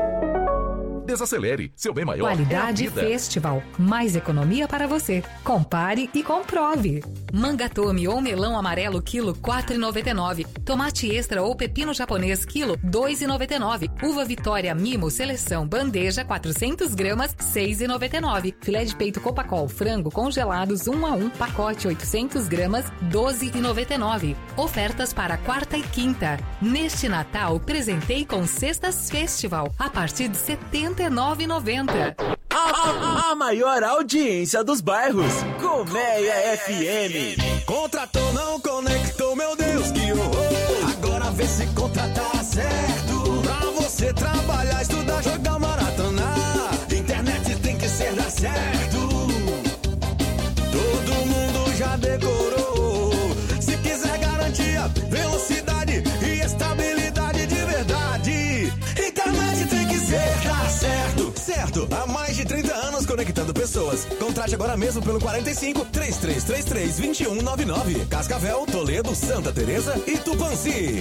Desacelere, seu bem maior. Qualidade é a vida. Festival. Mais economia para você. Compare e comprove. Mangatome ou melão amarelo quilo quatro reais e noventa e nove centavos. Tomate extra ou pepino japonês quilo dois reais e noventa e nove centavos. Uva Vitória Mimo Seleção bandeja quatrocentas gramas seis reais e noventa e nove centavos. Filé de peito Copacol frango congelados um a um pacote oitocentas gramas doze reais e noventa e nove centavos. Ofertas para quarta e quinta. Neste Natal presentei com Cestas Festival a partir de setenta e nove reais e noventa centavos. A, a, a maior audiência dos bairros, Colmeia F M. Contratou, não conectou, meu Deus, que horror. Agora vê se contratar certo. Pra você trabalhar, estudar, jogar, maratonar. Internet tem que ser dar certo. Todo mundo já decorou. Se quiser garantia, velocidade e estabilidade de verdade. Internet tem que ser dar certo. Certo, há mais de trinta anos conectando pessoas. Contrate agora mesmo pelo quarenta e cinco, trinta e três trinta e três, vinte e um noventa e nove. Cascavel, Toledo, Santa Teresa e Tupanci.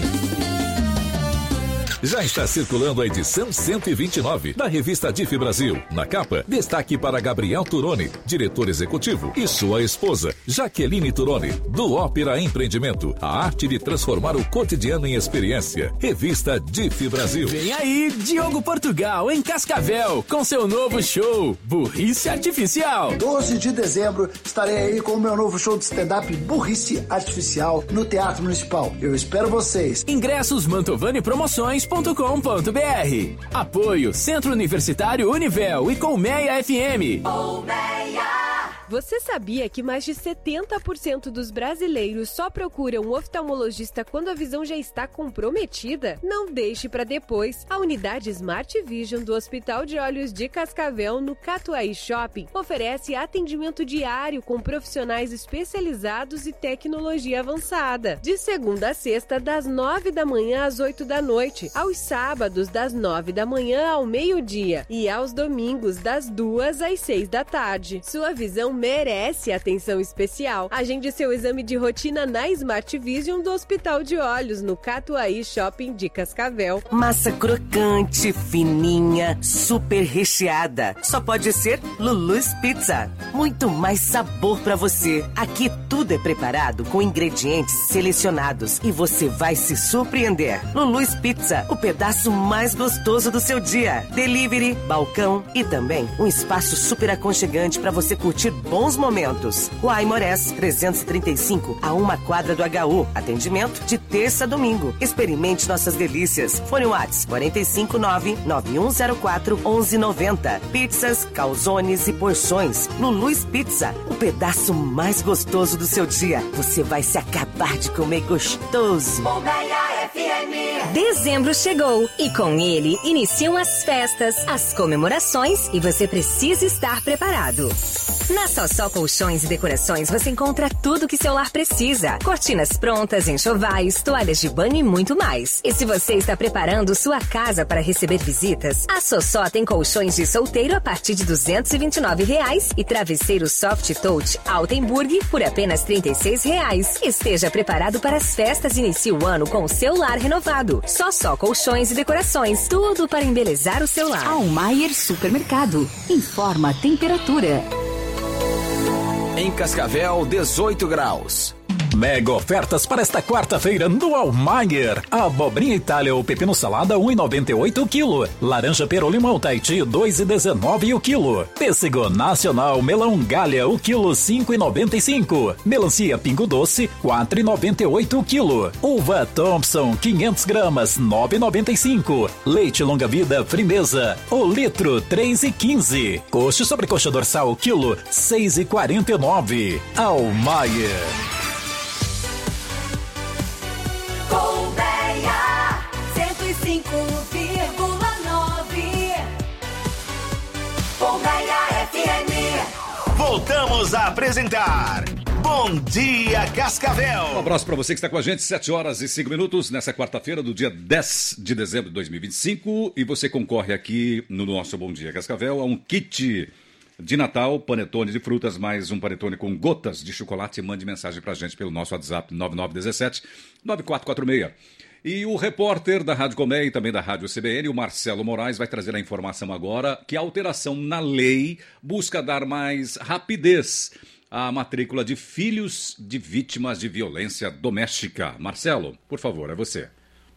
Já está circulando a edição cento e vinte e nove da revista D I F Brasil. Na capa, destaque para Gabriel Turoni, diretor executivo, e sua esposa, Jaqueline Turoni, do Ópera Empreendimento, a arte de transformar o cotidiano em experiência. Revista D I F Brasil. Vem aí, Diogo Portugal, em Cascavel, com seu novo show, Burrice Artificial. doze de dezembro, estarei aí com o meu novo show de stand-up Burrice Artificial no Teatro Municipal. Eu espero vocês. Ingressos mantovani promoções ponto com ponto br. Apoio Centro Universitário Univel e Colmeia F M. Colmeia! Você sabia que mais de setenta por cento dos brasileiros só procuram um oftalmologista quando a visão já está comprometida? Não deixe para depois. A unidade Smart Vision do Hospital de Olhos de Cascavel, no Catuaí Shopping, oferece atendimento diário com profissionais especializados e tecnologia avançada. De segunda a sexta, das nove da manhã às oito da noite. Aos sábados, das nove da manhã ao meio-dia. E aos domingos, das duas às seis da tarde. Sua visão merece atenção especial. Agende seu exame de rotina na Smart Vision do Hospital de Olhos, no Catuaí Shopping de Cascavel. Massa crocante, fininha, super recheada. Só pode ser Lulu's Pizza. Muito mais sabor pra você. Aqui tudo é preparado com ingredientes selecionados e você vai se surpreender. Lulu's Pizza, o pedaço mais gostoso do seu dia. Delivery, balcão e também um espaço super aconchegante para você curtir bons momentos. O Aimorés, trezentos e trinta e cinco, a uma quadra do H U. Atendimento de terça a domingo. Experimente nossas delícias. Fone Whats quarenta e cinco nove nove um zero quatro onze noventa. Pizzas, calzones e porções. Lulu's Pizza, o pedaço mais gostoso do seu dia. Você vai se acabar de comer gostoso. Colmeia F M. Dezembro chegou e com ele iniciam as festas, as comemorações e você precisa estar preparado. Na Sossó Colchões e Decorações você encontra tudo que seu lar precisa. Cortinas prontas, enxovais, toalhas de banho e muito mais. E se você está preparando sua casa para receber visitas, a Sossó tem colchões de solteiro a partir de duzentos e vinte e nove reais e travesseiro Soft Touch Altenburg por apenas trinta e seis reais. Esteja preparado para as festas e inicie o ano com o seu lar renovado. Sossó Colchões e Decorações, tudo para embelezar o seu lar. Almaier Supermercado, informa a temperatura. Em Cascavel, dezoito graus. Mega ofertas para esta quarta-feira no Almaier. Abobrinha Itália ou pepino salada um e noventa e oito o quilo. Laranja perolimão Tahiti dois e dezenove o quilo. Pêssego nacional melão galha o quilo cinco e noventa e cinco. Melancia pingo doce quatro e noventa e oito o quilo. Uva Thompson quinhentos gramas nove e noventa e cinco. Leite longa vida Frimeza o litro três e quinze. Coxa sobre coxa dorsal o quilo seis e quarenta e nove. Almaier. Colmeia cento e cinco vírgula nove. Colmeia F M. Voltamos a apresentar Bom Dia Cascavel. Um abraço para você que está com a gente, sete horas e cinco minutos, nessa quarta-feira do dia dez de dezembro de dois mil e vinte e cinco. E você concorre aqui no nosso Bom Dia Cascavel a um kit de Natal, panetone de frutas, mais um panetone com gotas de chocolate. Mande mensagem pra gente pelo nosso WhatsApp nove nove um sete nove quatro quatro seis. E o repórter da Rádio Colmeia e também da Rádio C B N, o Marcelo Moraes, vai trazer a informação agora que a alteração na lei busca dar mais rapidez à matrícula de filhos de vítimas de violência doméstica. Marcelo, por favor, é você.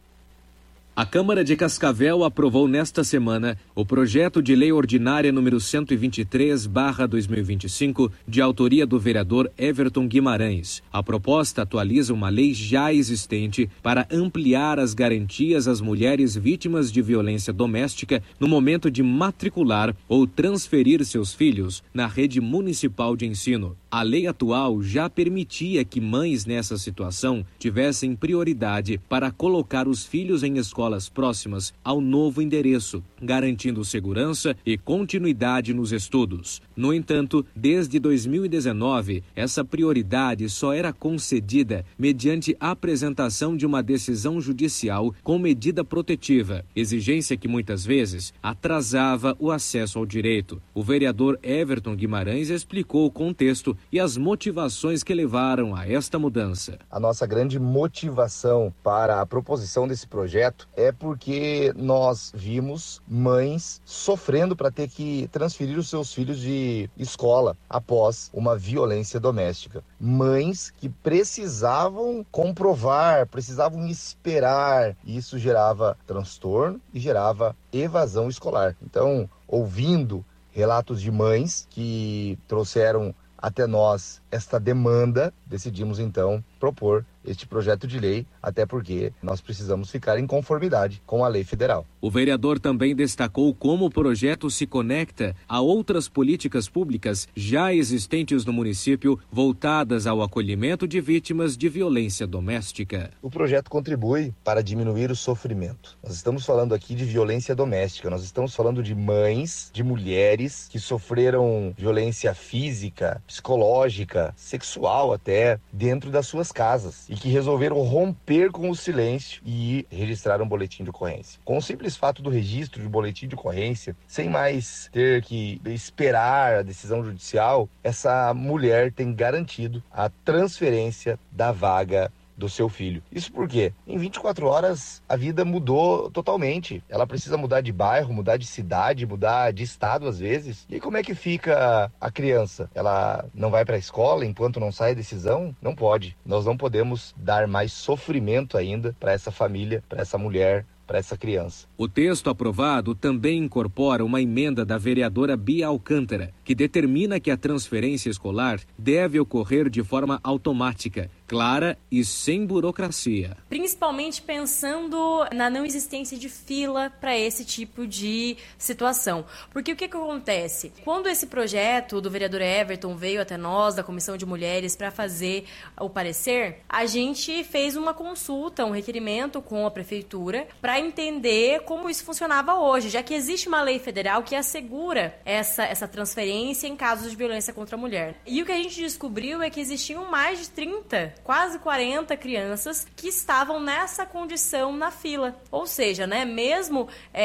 A Câmara de Cascavel aprovou nesta semana o projeto de lei ordinária número cento e vinte e três barra dois mil e vinte e cinco, de autoria do vereador Everton Guimarães. A proposta atualiza uma lei já existente para ampliar as garantias às mulheres vítimas de violência doméstica no momento de matricular ou transferir seus filhos na rede municipal de ensino. A lei atual já permitia que mães nessa situação tivessem prioridade para colocar os filhos em escolas próximas ao novo endereço, garantindo segurança e continuidade nos estudos. No entanto, desde dois mil e dezenove, essa prioridade só era concedida mediante a apresentação de uma decisão judicial com medida protetiva, exigência que muitas vezes atrasava o acesso ao direito. O vereador Everton Guimarães explicou o contexto e as motivações que levaram a esta mudança. A nossa grande motivação para a proposição desse projeto é porque nós vimos mães sofrendo para ter que transferir os seus filhos de escola após uma violência doméstica. Mães que precisavam comprovar, precisavam esperar, e isso gerava transtorno e gerava evasão escolar. Então, ouvindo relatos de mães que trouxeram até nós esta demanda, decidimos então propor este projeto de lei, até porque nós precisamos ficar em conformidade com a lei federal. O vereador também destacou como o projeto se conecta a outras políticas públicas já existentes no município, voltadas ao acolhimento de vítimas de violência doméstica. O projeto contribui para diminuir o sofrimento. Nós estamos falando aqui de violência doméstica, nós estamos falando de mães, de mulheres que sofreram violência física, psicológica, sexual até, dentro das suas casas e que resolveram romper com o silêncio e registrar um boletim de ocorrência. Com o simples fato do registro de boletim de ocorrência, sem mais ter que esperar a decisão judicial, essa mulher tem garantido a transferência da vaga do seu filho. Isso porque em vinte e quatro horas a vida mudou totalmente. Ela precisa mudar de bairro, mudar de cidade, mudar de estado às vezes. E como é que fica a criança? Ela não vai para a escola enquanto não sai a decisão? Não pode. Nós não podemos dar mais sofrimento ainda para essa família, para essa mulher para essa criança. O texto aprovado também incorpora uma emenda da vereadora Bia Alcântara, que determina que a transferência escolar deve ocorrer de forma automática, clara e sem burocracia. Principalmente pensando na não existência de fila para esse tipo de situação. Porque o que, que acontece? Quando esse projeto do vereador Everton veio até nós, da Comissão de Mulheres, para fazer o parecer, a gente fez uma consulta, um requerimento com a prefeitura para entender como isso funcionava hoje, já que existe uma lei federal que assegura essa, essa transferência em casos de violência contra a mulher. E o que a gente descobriu é que existiam mais de trinta, quase quarenta crianças que estavam nessa condição na fila. Ou seja, né, mesmo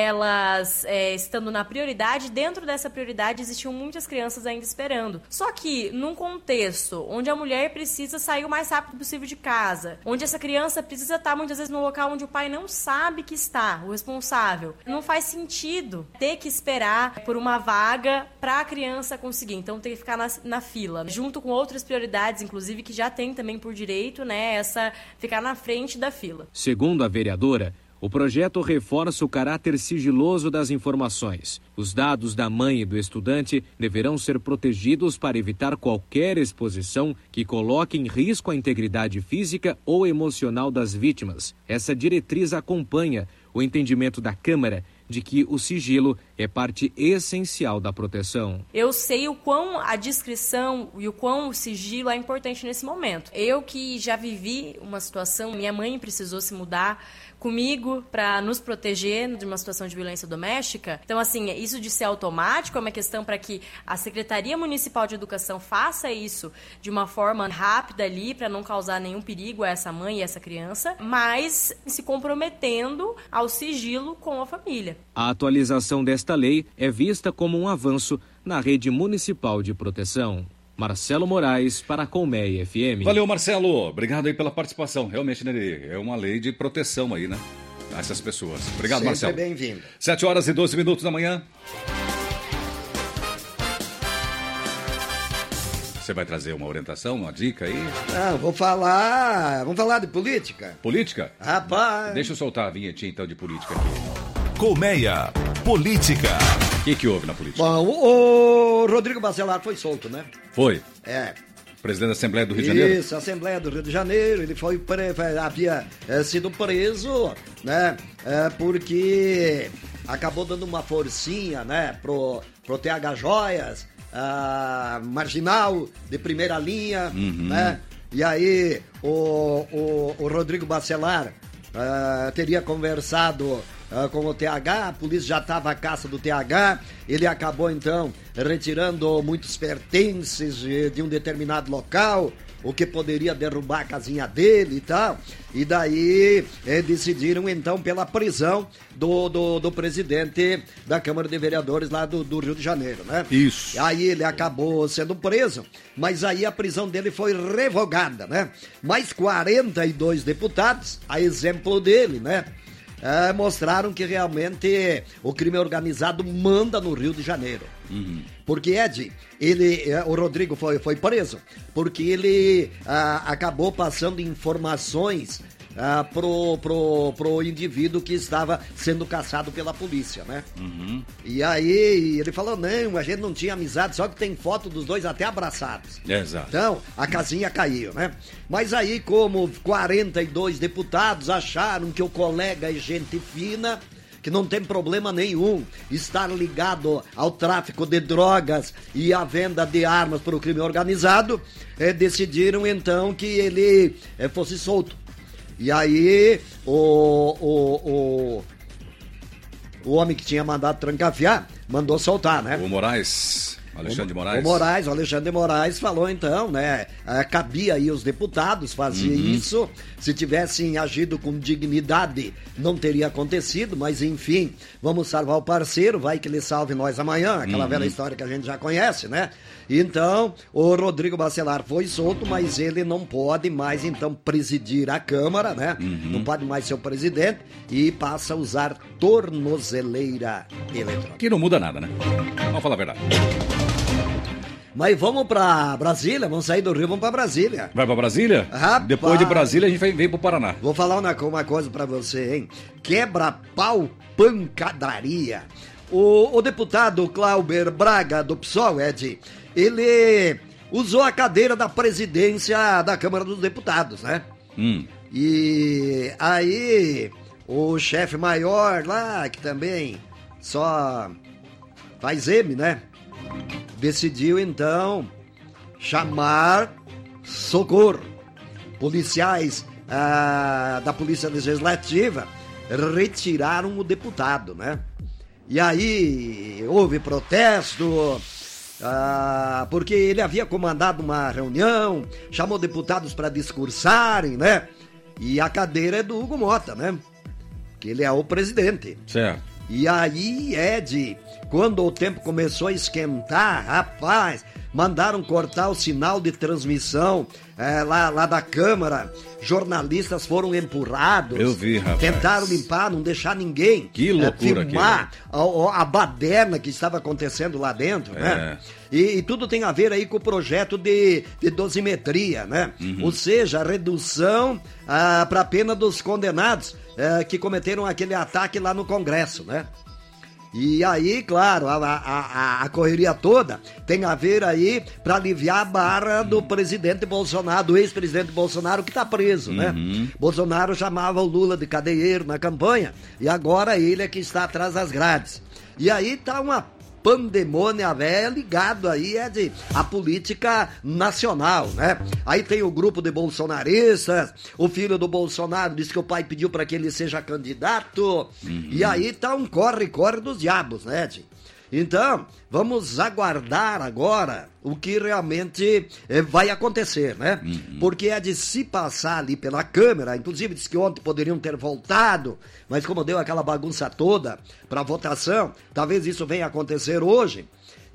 elas é, estando na prioridade, dentro dessa prioridade existiam muitas crianças ainda esperando. Só que num contexto onde a mulher precisa sair o mais rápido possível de casa, onde essa criança precisa estar muitas vezes no local onde o pai não sabe que está, o responsável, não faz sentido ter que esperar por uma vaga para a criança conseguir. Então tem que ficar na, na fila, junto com outras prioridades, inclusive, que já tem também por direito, né, essa ficar na frente da fila. Segundo a vereadora, o projeto reforça o caráter sigiloso das informações. Os dados da mãe e do estudante deverão ser protegidos para evitar qualquer exposição que coloque em risco a integridade física ou emocional das vítimas. Essa diretriz acompanha o entendimento da Câmara de que o sigilo é parte essencial da proteção. Eu sei o quão a discrição e o quão o sigilo é importante nesse momento. Eu que já vivi uma situação, minha mãe precisou se mudar comigo para nos proteger de uma situação de violência doméstica. Então, assim, isso de ser automático é uma questão para que a Secretaria Municipal de Educação faça isso de uma forma rápida ali, para não causar nenhum perigo a essa mãe e essa criança, mas se comprometendo ao sigilo com a família. A atualização desta lei é vista como um avanço na rede municipal de proteção. Marcelo Moraes para a Colmeia F M. Valeu, Marcelo. Obrigado aí pela participação. Realmente, né, é uma lei de proteção aí, né? A essas pessoas. Obrigado, Sempre Marcelo. bem-vindo. sete horas e doze minutos da manhã. Você vai trazer uma orientação, uma dica aí? Não, vou falar... Vamos falar de política. Política? Rapaz... Deixa eu soltar a vinhetinha, então, de política aqui. Colmeia. Política. O que, que houve na política? Bom, o Rodrigo Bacelar foi solto, né? Foi? É. Presidente da Assembleia do Rio de Janeiro? Isso, Assembleia do Rio de Janeiro. Ele foi pre... havia é, sido preso, né? É, porque acabou dando uma forcinha, né? Pro, pro T H Joias, a marginal de primeira linha, uhum. né? E aí o, o, o Rodrigo Bacelar uh, teria conversado Uh, com o T H, a polícia já estava à caça do T H, ele acabou então retirando muitos pertences de, de um determinado local, o que poderia derrubar a casinha dele e tal, e daí eh, decidiram então pela prisão do, do, do presidente da Câmara de Vereadores lá do, do Rio de Janeiro, né? Isso. Aí ele acabou sendo preso, mas aí a prisão dele foi revogada, né? Mais quarenta e dois deputados, a exemplo dele, né? É, mostraram que realmente o crime organizado manda no Rio de Janeiro. Uhum. Porque, Ed, ele, o Rodrigo foi, foi preso porque ele ah, acabou passando informações ah, pro, pro, pro indivíduo que estava sendo caçado pela polícia, né? Uhum. E aí ele falou, não, a gente não tinha amizade, só que tem foto dos dois até abraçados. Exato. Então, a casinha caiu, né? Mas aí, como quarenta e dois deputados acharam que o colega é gente fina, que não tem problema nenhum estar ligado ao tráfico de drogas e à venda de armas para o crime organizado, eh, decidiram então que ele eh, fosse solto. E aí, o, o, o, o homem que tinha mandado trancafiar, mandou soltar, né? O Moraes, Alexandre de Moraes. O Moraes, o Alexandre de Moraes falou então, né? É, cabia aí os deputados fazer Uhum. isso. Se tivessem agido com dignidade, não teria acontecido, mas enfim, vamos salvar o parceiro, vai que ele salve nós amanhã, aquela Uhum. velha história que a gente já conhece, né? Então, o Rodrigo Bacelar foi solto, mas ele não pode mais, então, presidir a Câmara, né? Uhum. Não pode mais ser o presidente e passa a usar tornozeleira eletrônica. Que não muda nada, né? Vamos falar a verdade. Mas vamos pra Brasília, vamos sair do Rio, vamos pra Brasília. Vai pra Brasília? Rapaz, depois de Brasília a gente vem, vem pro Paraná. Vou falar uma, uma coisa pra você, hein? Quebra-pau pancadaria. O, o deputado Clauber Braga, do P SOL, Ed, ele usou a cadeira da presidência da Câmara dos Deputados, né? Hum. E aí, o chefe maior lá, que também só faz M, né? Decidiu, então, chamar socorro. Policiais ah, da Polícia Legislativa retiraram o deputado, né? E aí houve protesto, ah, porque ele havia comandado uma reunião, chamou deputados para discursarem, né? E a cadeira é do Hugo Mota, né? Que ele é o presidente. Certo. E aí, Ed, quando o tempo começou a esquentar, rapaz, mandaram cortar o sinal de transmissão é, lá, lá da Câmara. Jornalistas foram empurrados. Eu vi, rapaz. Tentaram limpar, não deixar ninguém que loucura, é, filmar a, a baderna que estava acontecendo lá dentro, é. né? E, e tudo tem a ver aí com o projeto de, de dosimetria, né? Uhum. Ou seja, a redução ah, para a pena dos condenados ah, que cometeram aquele ataque lá no Congresso, né? E aí, claro, a, a, a, a correria toda tem a ver aí para aliviar a barra do presidente Bolsonaro, do ex-presidente Bolsonaro que tá preso, uhum. né? Bolsonaro chamava o Lula de cadeieiro na campanha e agora ele é que está atrás das grades. E aí tá uma pandemônia velha ligado aí é de a política nacional, né? Aí tem o grupo de bolsonaristas, o filho do Bolsonaro disse que o pai pediu para que ele seja candidato, uhum. E aí tá um corre-corre dos diabos, né, Ed? Então, vamos aguardar agora o que realmente eh, vai acontecer, né? Uhum. Porque é de se passar ali pela Câmara, inclusive disse que ontem poderiam ter voltado, mas como deu aquela bagunça toda para votação, talvez isso venha acontecer hoje.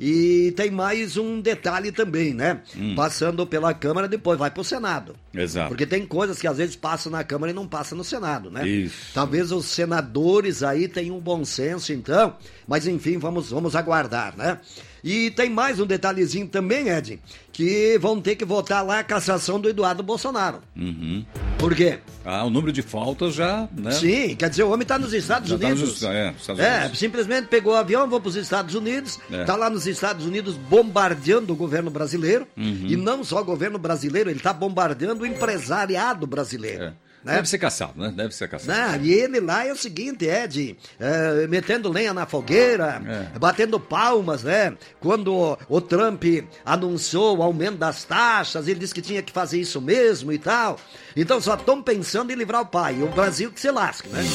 E tem mais um detalhe também, né? Hum. Passando pela Câmara, depois vai pro Senado. Exato. Porque tem coisas que às vezes passam na Câmara e não passam no Senado, né? Isso. Talvez os senadores aí tenham um bom senso, então. Mas enfim, vamos, vamos aguardar, né? E tem mais um detalhezinho também, Ed, que vão ter que votar lá a cassação do Eduardo Bolsonaro. Uhum. Por quê? Ah, o número de faltas já, né? Sim, quer dizer, o homem está nos Estados já Unidos. Tá nos, é, Estados é, Unidos. simplesmente pegou o avião, vou para os Estados Unidos, é. tá lá nos Estados Unidos bombardeando o governo brasileiro, uhum. E não só o governo brasileiro, ele está bombardeando o empresariado brasileiro. É. Né? Deve ser caçado, né? Deve ser caçado. Não, e ele lá é o seguinte, Ed, é, metendo lenha na fogueira, é. batendo palmas, né? Quando o, o Trump anunciou o aumento das taxas, ele disse que tinha que fazer isso mesmo e tal. Então só estão pensando em livrar o pai, o Brasil que se lasque, né?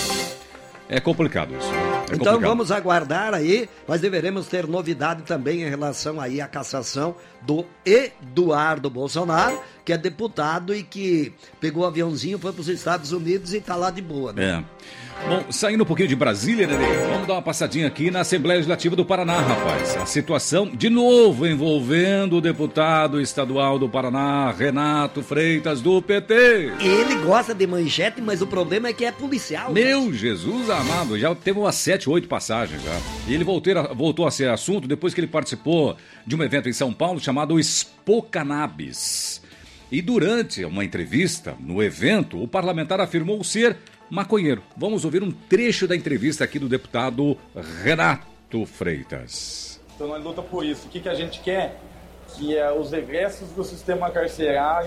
É complicado isso. É então complicado. Vamos aguardar aí, mas deveremos ter novidade também em relação aí à cassação do Eduardo Bolsonaro, que é deputado e que pegou o aviãozinho, foi para os Estados Unidos e tá lá de boa, né? É. Bom, saindo um pouquinho de Brasília, Nenê, vamos dar uma passadinha aqui na Assembleia Legislativa do Paraná, rapaz. A situação, de novo, envolvendo o deputado estadual do Paraná, Renato Freitas, do P T. Ele gosta de manchete, mas o problema é que é policial. Meu né? Jesus amado, já teve umas sete, oito passagens já. E ele voltou a, voltou a ser assunto depois que ele participou de um evento em São Paulo chamado Expo Cannabis. E durante uma entrevista no evento, o parlamentar afirmou ser maconheiro. Vamos ouvir um trecho da entrevista aqui do deputado Renato Freitas. Então nós lutamos por isso. O que, que a gente quer? Que é, os egressos do sistema carcerário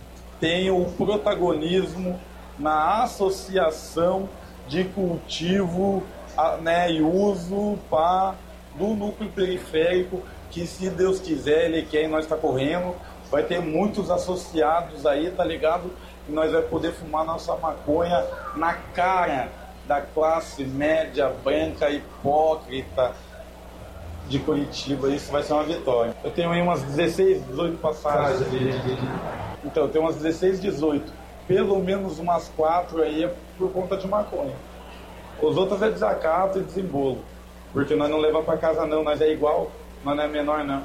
tenham o protagonismo na associação de cultivo, né, e uso pá, do núcleo periférico, que se Deus quiser, Ele quer e nós está correndo. Vai ter muitos associados aí, tá ligado? E nós vamos poder fumar nossa maconha na cara da classe média, branca, hipócrita de Curitiba. Isso vai ser uma vitória. Eu tenho aí umas dezesseis, dezoito passagens. Então, eu tenho umas dezesseis, dezoito. Pelo menos umas quatro aí é por conta de maconha. Os outros é desacato e desembolo. Porque nós não levamos pra casa não, nós é igual, nós não é menor não.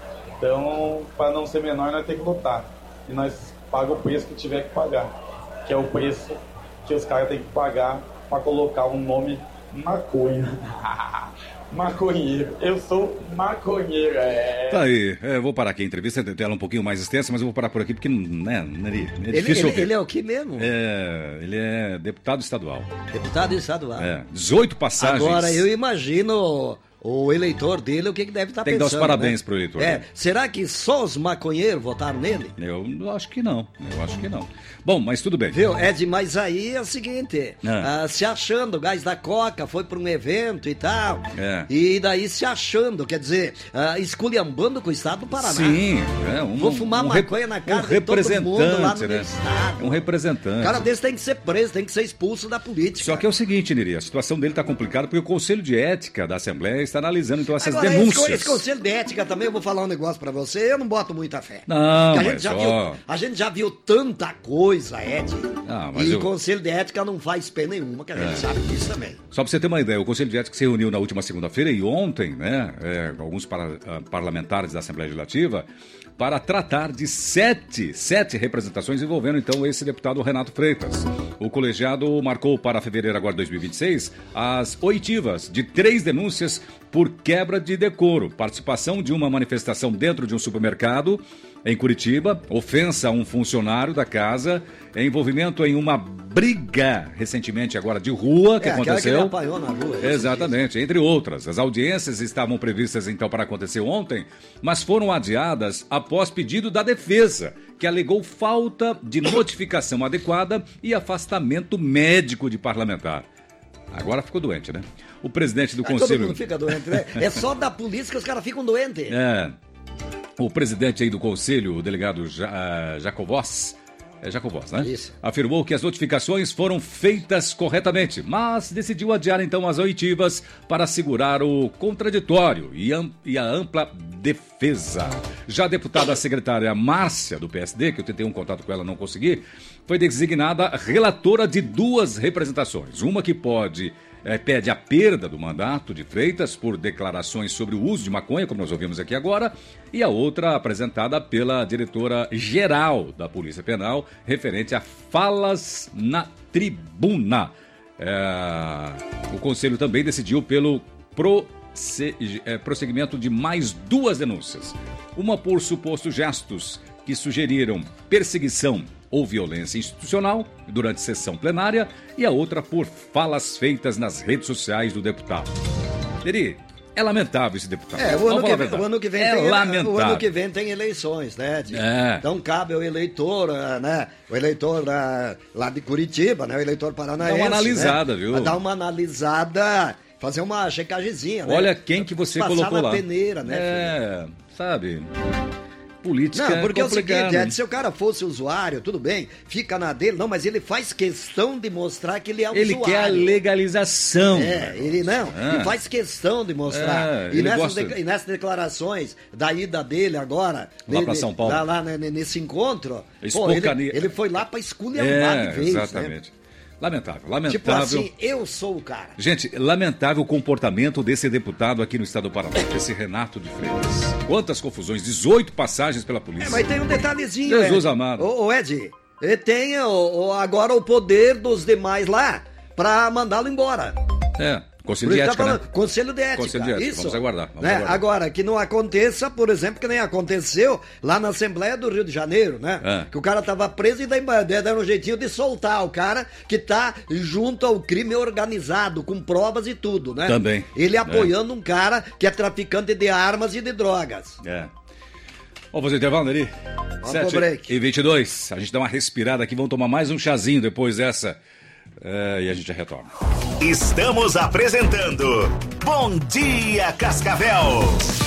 Então, para não ser menor, nós temos que lutar. E nós pagamos o preço que tiver que pagar. Que é o preço que os caras têm que pagar para colocar um nome maconha. maconheiro. Eu sou maconheiro, é. Tá aí, é, vou parar aqui a entrevista, tem ela um pouquinho mais extensa, mas eu vou parar por aqui porque, né, é Ele, difícil ele, ele é o que mesmo? É, ele é deputado estadual. Deputado estadual. É, dezoito passagens. Agora, eu imagino o eleitor dele, o que, que deve estar Tem pensando. que dar os parabéns né? pro eleitor. É, Né? será que só os maconheiros votaram nele? Eu acho que não, eu acho que não. Bom, mas tudo bem. Viu, Ed, mas aí é o seguinte, É. ah, se achando, o gás da Coca foi para um evento e tal, É. e daí se achando, quer dizer, ah, esculhambando com o estado do Paraná. Sim, é um, Vou fumar um maconha rep- na cara um de todo representante, mundo lá no né? meu estado. É um representante. O cara desse tem que ser preso, tem que ser expulso da política. Só que é o seguinte, Neri, a situação dele está complicada porque o Conselho de Ética da Assembleia está analisando então essas Agora, denúncias. Esse, esse conselho de ética também, eu vou falar um negócio pra você, eu não boto muita fé. Não, Porque a gente, mas já ó. viu, a gente já viu tanta coisa, Ed. Ah, mas e eu- conselho de ética não faz pé nenhuma, que a gente É. sabe disso também. Só para você ter uma ideia, o Conselho de Ética se reuniu na última segunda-feira e ontem, né, é, alguns para- ah, parlamentares da Assembleia Legislativa para tratar de sete, sete representações envolvendo então esse deputado Renato Freitas. O colegiado marcou para fevereiro agora de dois mil e vinte e seis as oitivas de três denúncias por quebra de decoro, participação de uma manifestação dentro de um supermercado em Curitiba, ofensa a um funcionário da casa, envolvimento em uma briga recentemente agora de rua que é, aquela aconteceu. que ele apanhou na rua. isso. Exatamente, entre outras. As audiências estavam previstas então para acontecer ontem, mas foram adiadas após pedido da defesa, que alegou falta de notificação adequada e afastamento médico de parlamentar. Agora ficou doente, né? O presidente do Ah, todo conselho... mundo fica doente, né? É só da polícia que os caras ficam doentes. É. O presidente aí do conselho, o delegado ja, Jacovós, é Jacovós, né? Isso. Afirmou que as notificações foram feitas corretamente, mas decidiu adiar então as oitivas para assegurar o contraditório e, am- e a ampla defesa. Já a deputada secretária Márcia, do P S D, que eu tentei um contato com ela, não consegui, foi designada relatora de duas representações. Uma que pode... É, pede a perda do mandato de Freitas por declarações sobre o uso de maconha, como nós ouvimos aqui agora, e a outra apresentada pela diretora-geral da Polícia Penal, referente a falas na tribuna. É, o Conselho também decidiu pelo proce- é, prosseguimento de mais duas denúncias. Uma por supostos gestos que sugeriram perseguição ou violência institucional durante sessão plenária e a outra por falas feitas nas redes sociais do deputado. Eri, é lamentável esse deputado. É, o Vamos ano, falar que, a verdade. o ano que vem é tem lamentável. o ano que vem tem eleições, né? De- É. Então cabe ao eleitor, ah, né? O eleitor ah, lá de Curitiba, né? O eleitor paranaense. Dá uma analisada, né? viu? Dar uma analisada, fazer uma checagemzinha, né? Olha quem que você Passar colocou na lá. peneira, né? É, sabe? Política Não, porque é é o seguinte, complicado. Ed, se o cara fosse usuário, tudo bem, fica na dele, não, mas ele faz questão de mostrar que ele é Ele usuário. quer a legalização. É, ele não, É. ele faz questão de mostrar. É, e, ele nessas gosta- de- e nessas declarações da ida dele agora, Lá de- pra de- São Paulo. Lá, lá né, nesse encontro, pô, Espocaneia. ele, ele foi lá pra esculhambar É, de vez, né? exatamente. Lamentável, lamentável. Tipo assim, eu sou o cara. Gente, lamentável o comportamento desse deputado aqui no estado do Paraná, esse Renato de Freitas. Quantas confusões, dezoito passagens pela polícia. É, mas tem um detalhezinho, Jesus Ed. amado. Ô, ô, Ed, ele tem o- o- agora o poder dos demais lá pra mandá-lo embora. É, conselho Por de isso ética, tá né? falando, Conselho de ética. Conselho de ética, isso. vamos aguardar, vamos Né? aguardar. Agora, que não aconteça, por exemplo, que nem aconteceu lá na Assembleia do Rio de Janeiro, né? É. Que o cara tava preso e daí deram um jeitinho de soltar o cara que tá junto ao crime organizado, com provas e tudo, né? Também. Ele É. apoiando um cara que é traficante de armas e de drogas. É. Vamos fazer intervalo, Neri? Vamos sete pro break. e vinte e dois. A gente dá uma respirada aqui, vamos tomar mais um chazinho depois dessa. É, e a gente já retorna. Estamos apresentando Bom Dia Cascavel.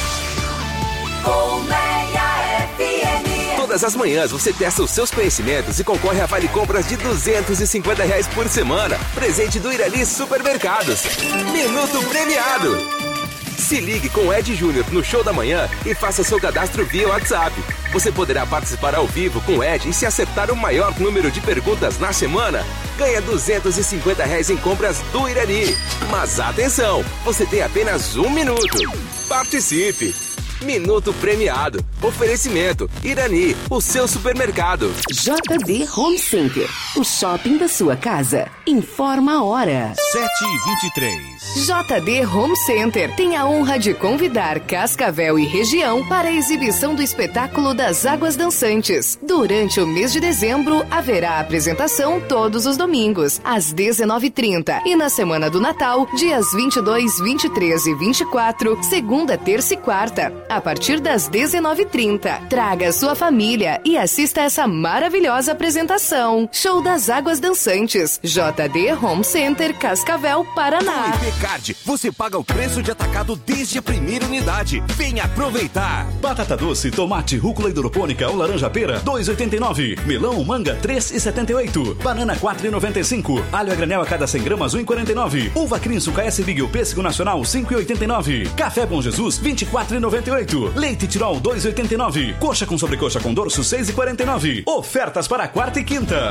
Todas as manhãs você testa os seus conhecimentos e concorre a vale compras de duzentos e cinquenta reais por semana. Presente do Irali Supermercados. Minuto premiado. Se ligue com o Ed Júnior no Show da Manhã e faça seu cadastro via WhatsApp. Você poderá participar ao vivo com o Ed e se acertar o maior número de perguntas na semana, ganha duzentos e cinquenta reais em compras do Irani. Mas atenção, você tem apenas um minuto. Participe! Minuto Premiado. Oferecimento Irani, o seu supermercado. J D Home Center, o shopping da sua casa. Informa a hora. sete e vinte e três. J D Home Center tem a honra de convidar Cascavel e região para a exibição do espetáculo das Águas Dançantes. Durante o mês de dezembro, haverá apresentação todos os domingos, às dezenove e trinta. E na semana do Natal, dias vinte e dois, vinte e três e vinte e quatro, segunda, terça e quarta, a partir das dezenove e trinta. Traga sua família e assista essa maravilhosa apresentação. Show das Águas Dançantes. J D Home Center, Cascavel, Paraná. Com o I P Card, você paga o preço de atacado desde a primeira unidade. Venha aproveitar. Batata doce, tomate, rúcula hidropônica ou laranja pera, dois reais e oitenta e nove. Melão, manga, três reais e setenta e oito. Banana, quatro reais e noventa e cinco. Alho a granel a cada cem gramas, um real e quarenta e nove. Uva Crinso, K S Big, o pêssego nacional, cinco reais e oitenta e nove. Café Bom Jesus, vinte e quatro reais e noventa e oito. Leite Tirol, dois reais e oitenta e nove. Coxa com sobrecoxa com dorso, seis reais e quarenta e nove. Ofertas para quarta e quinta.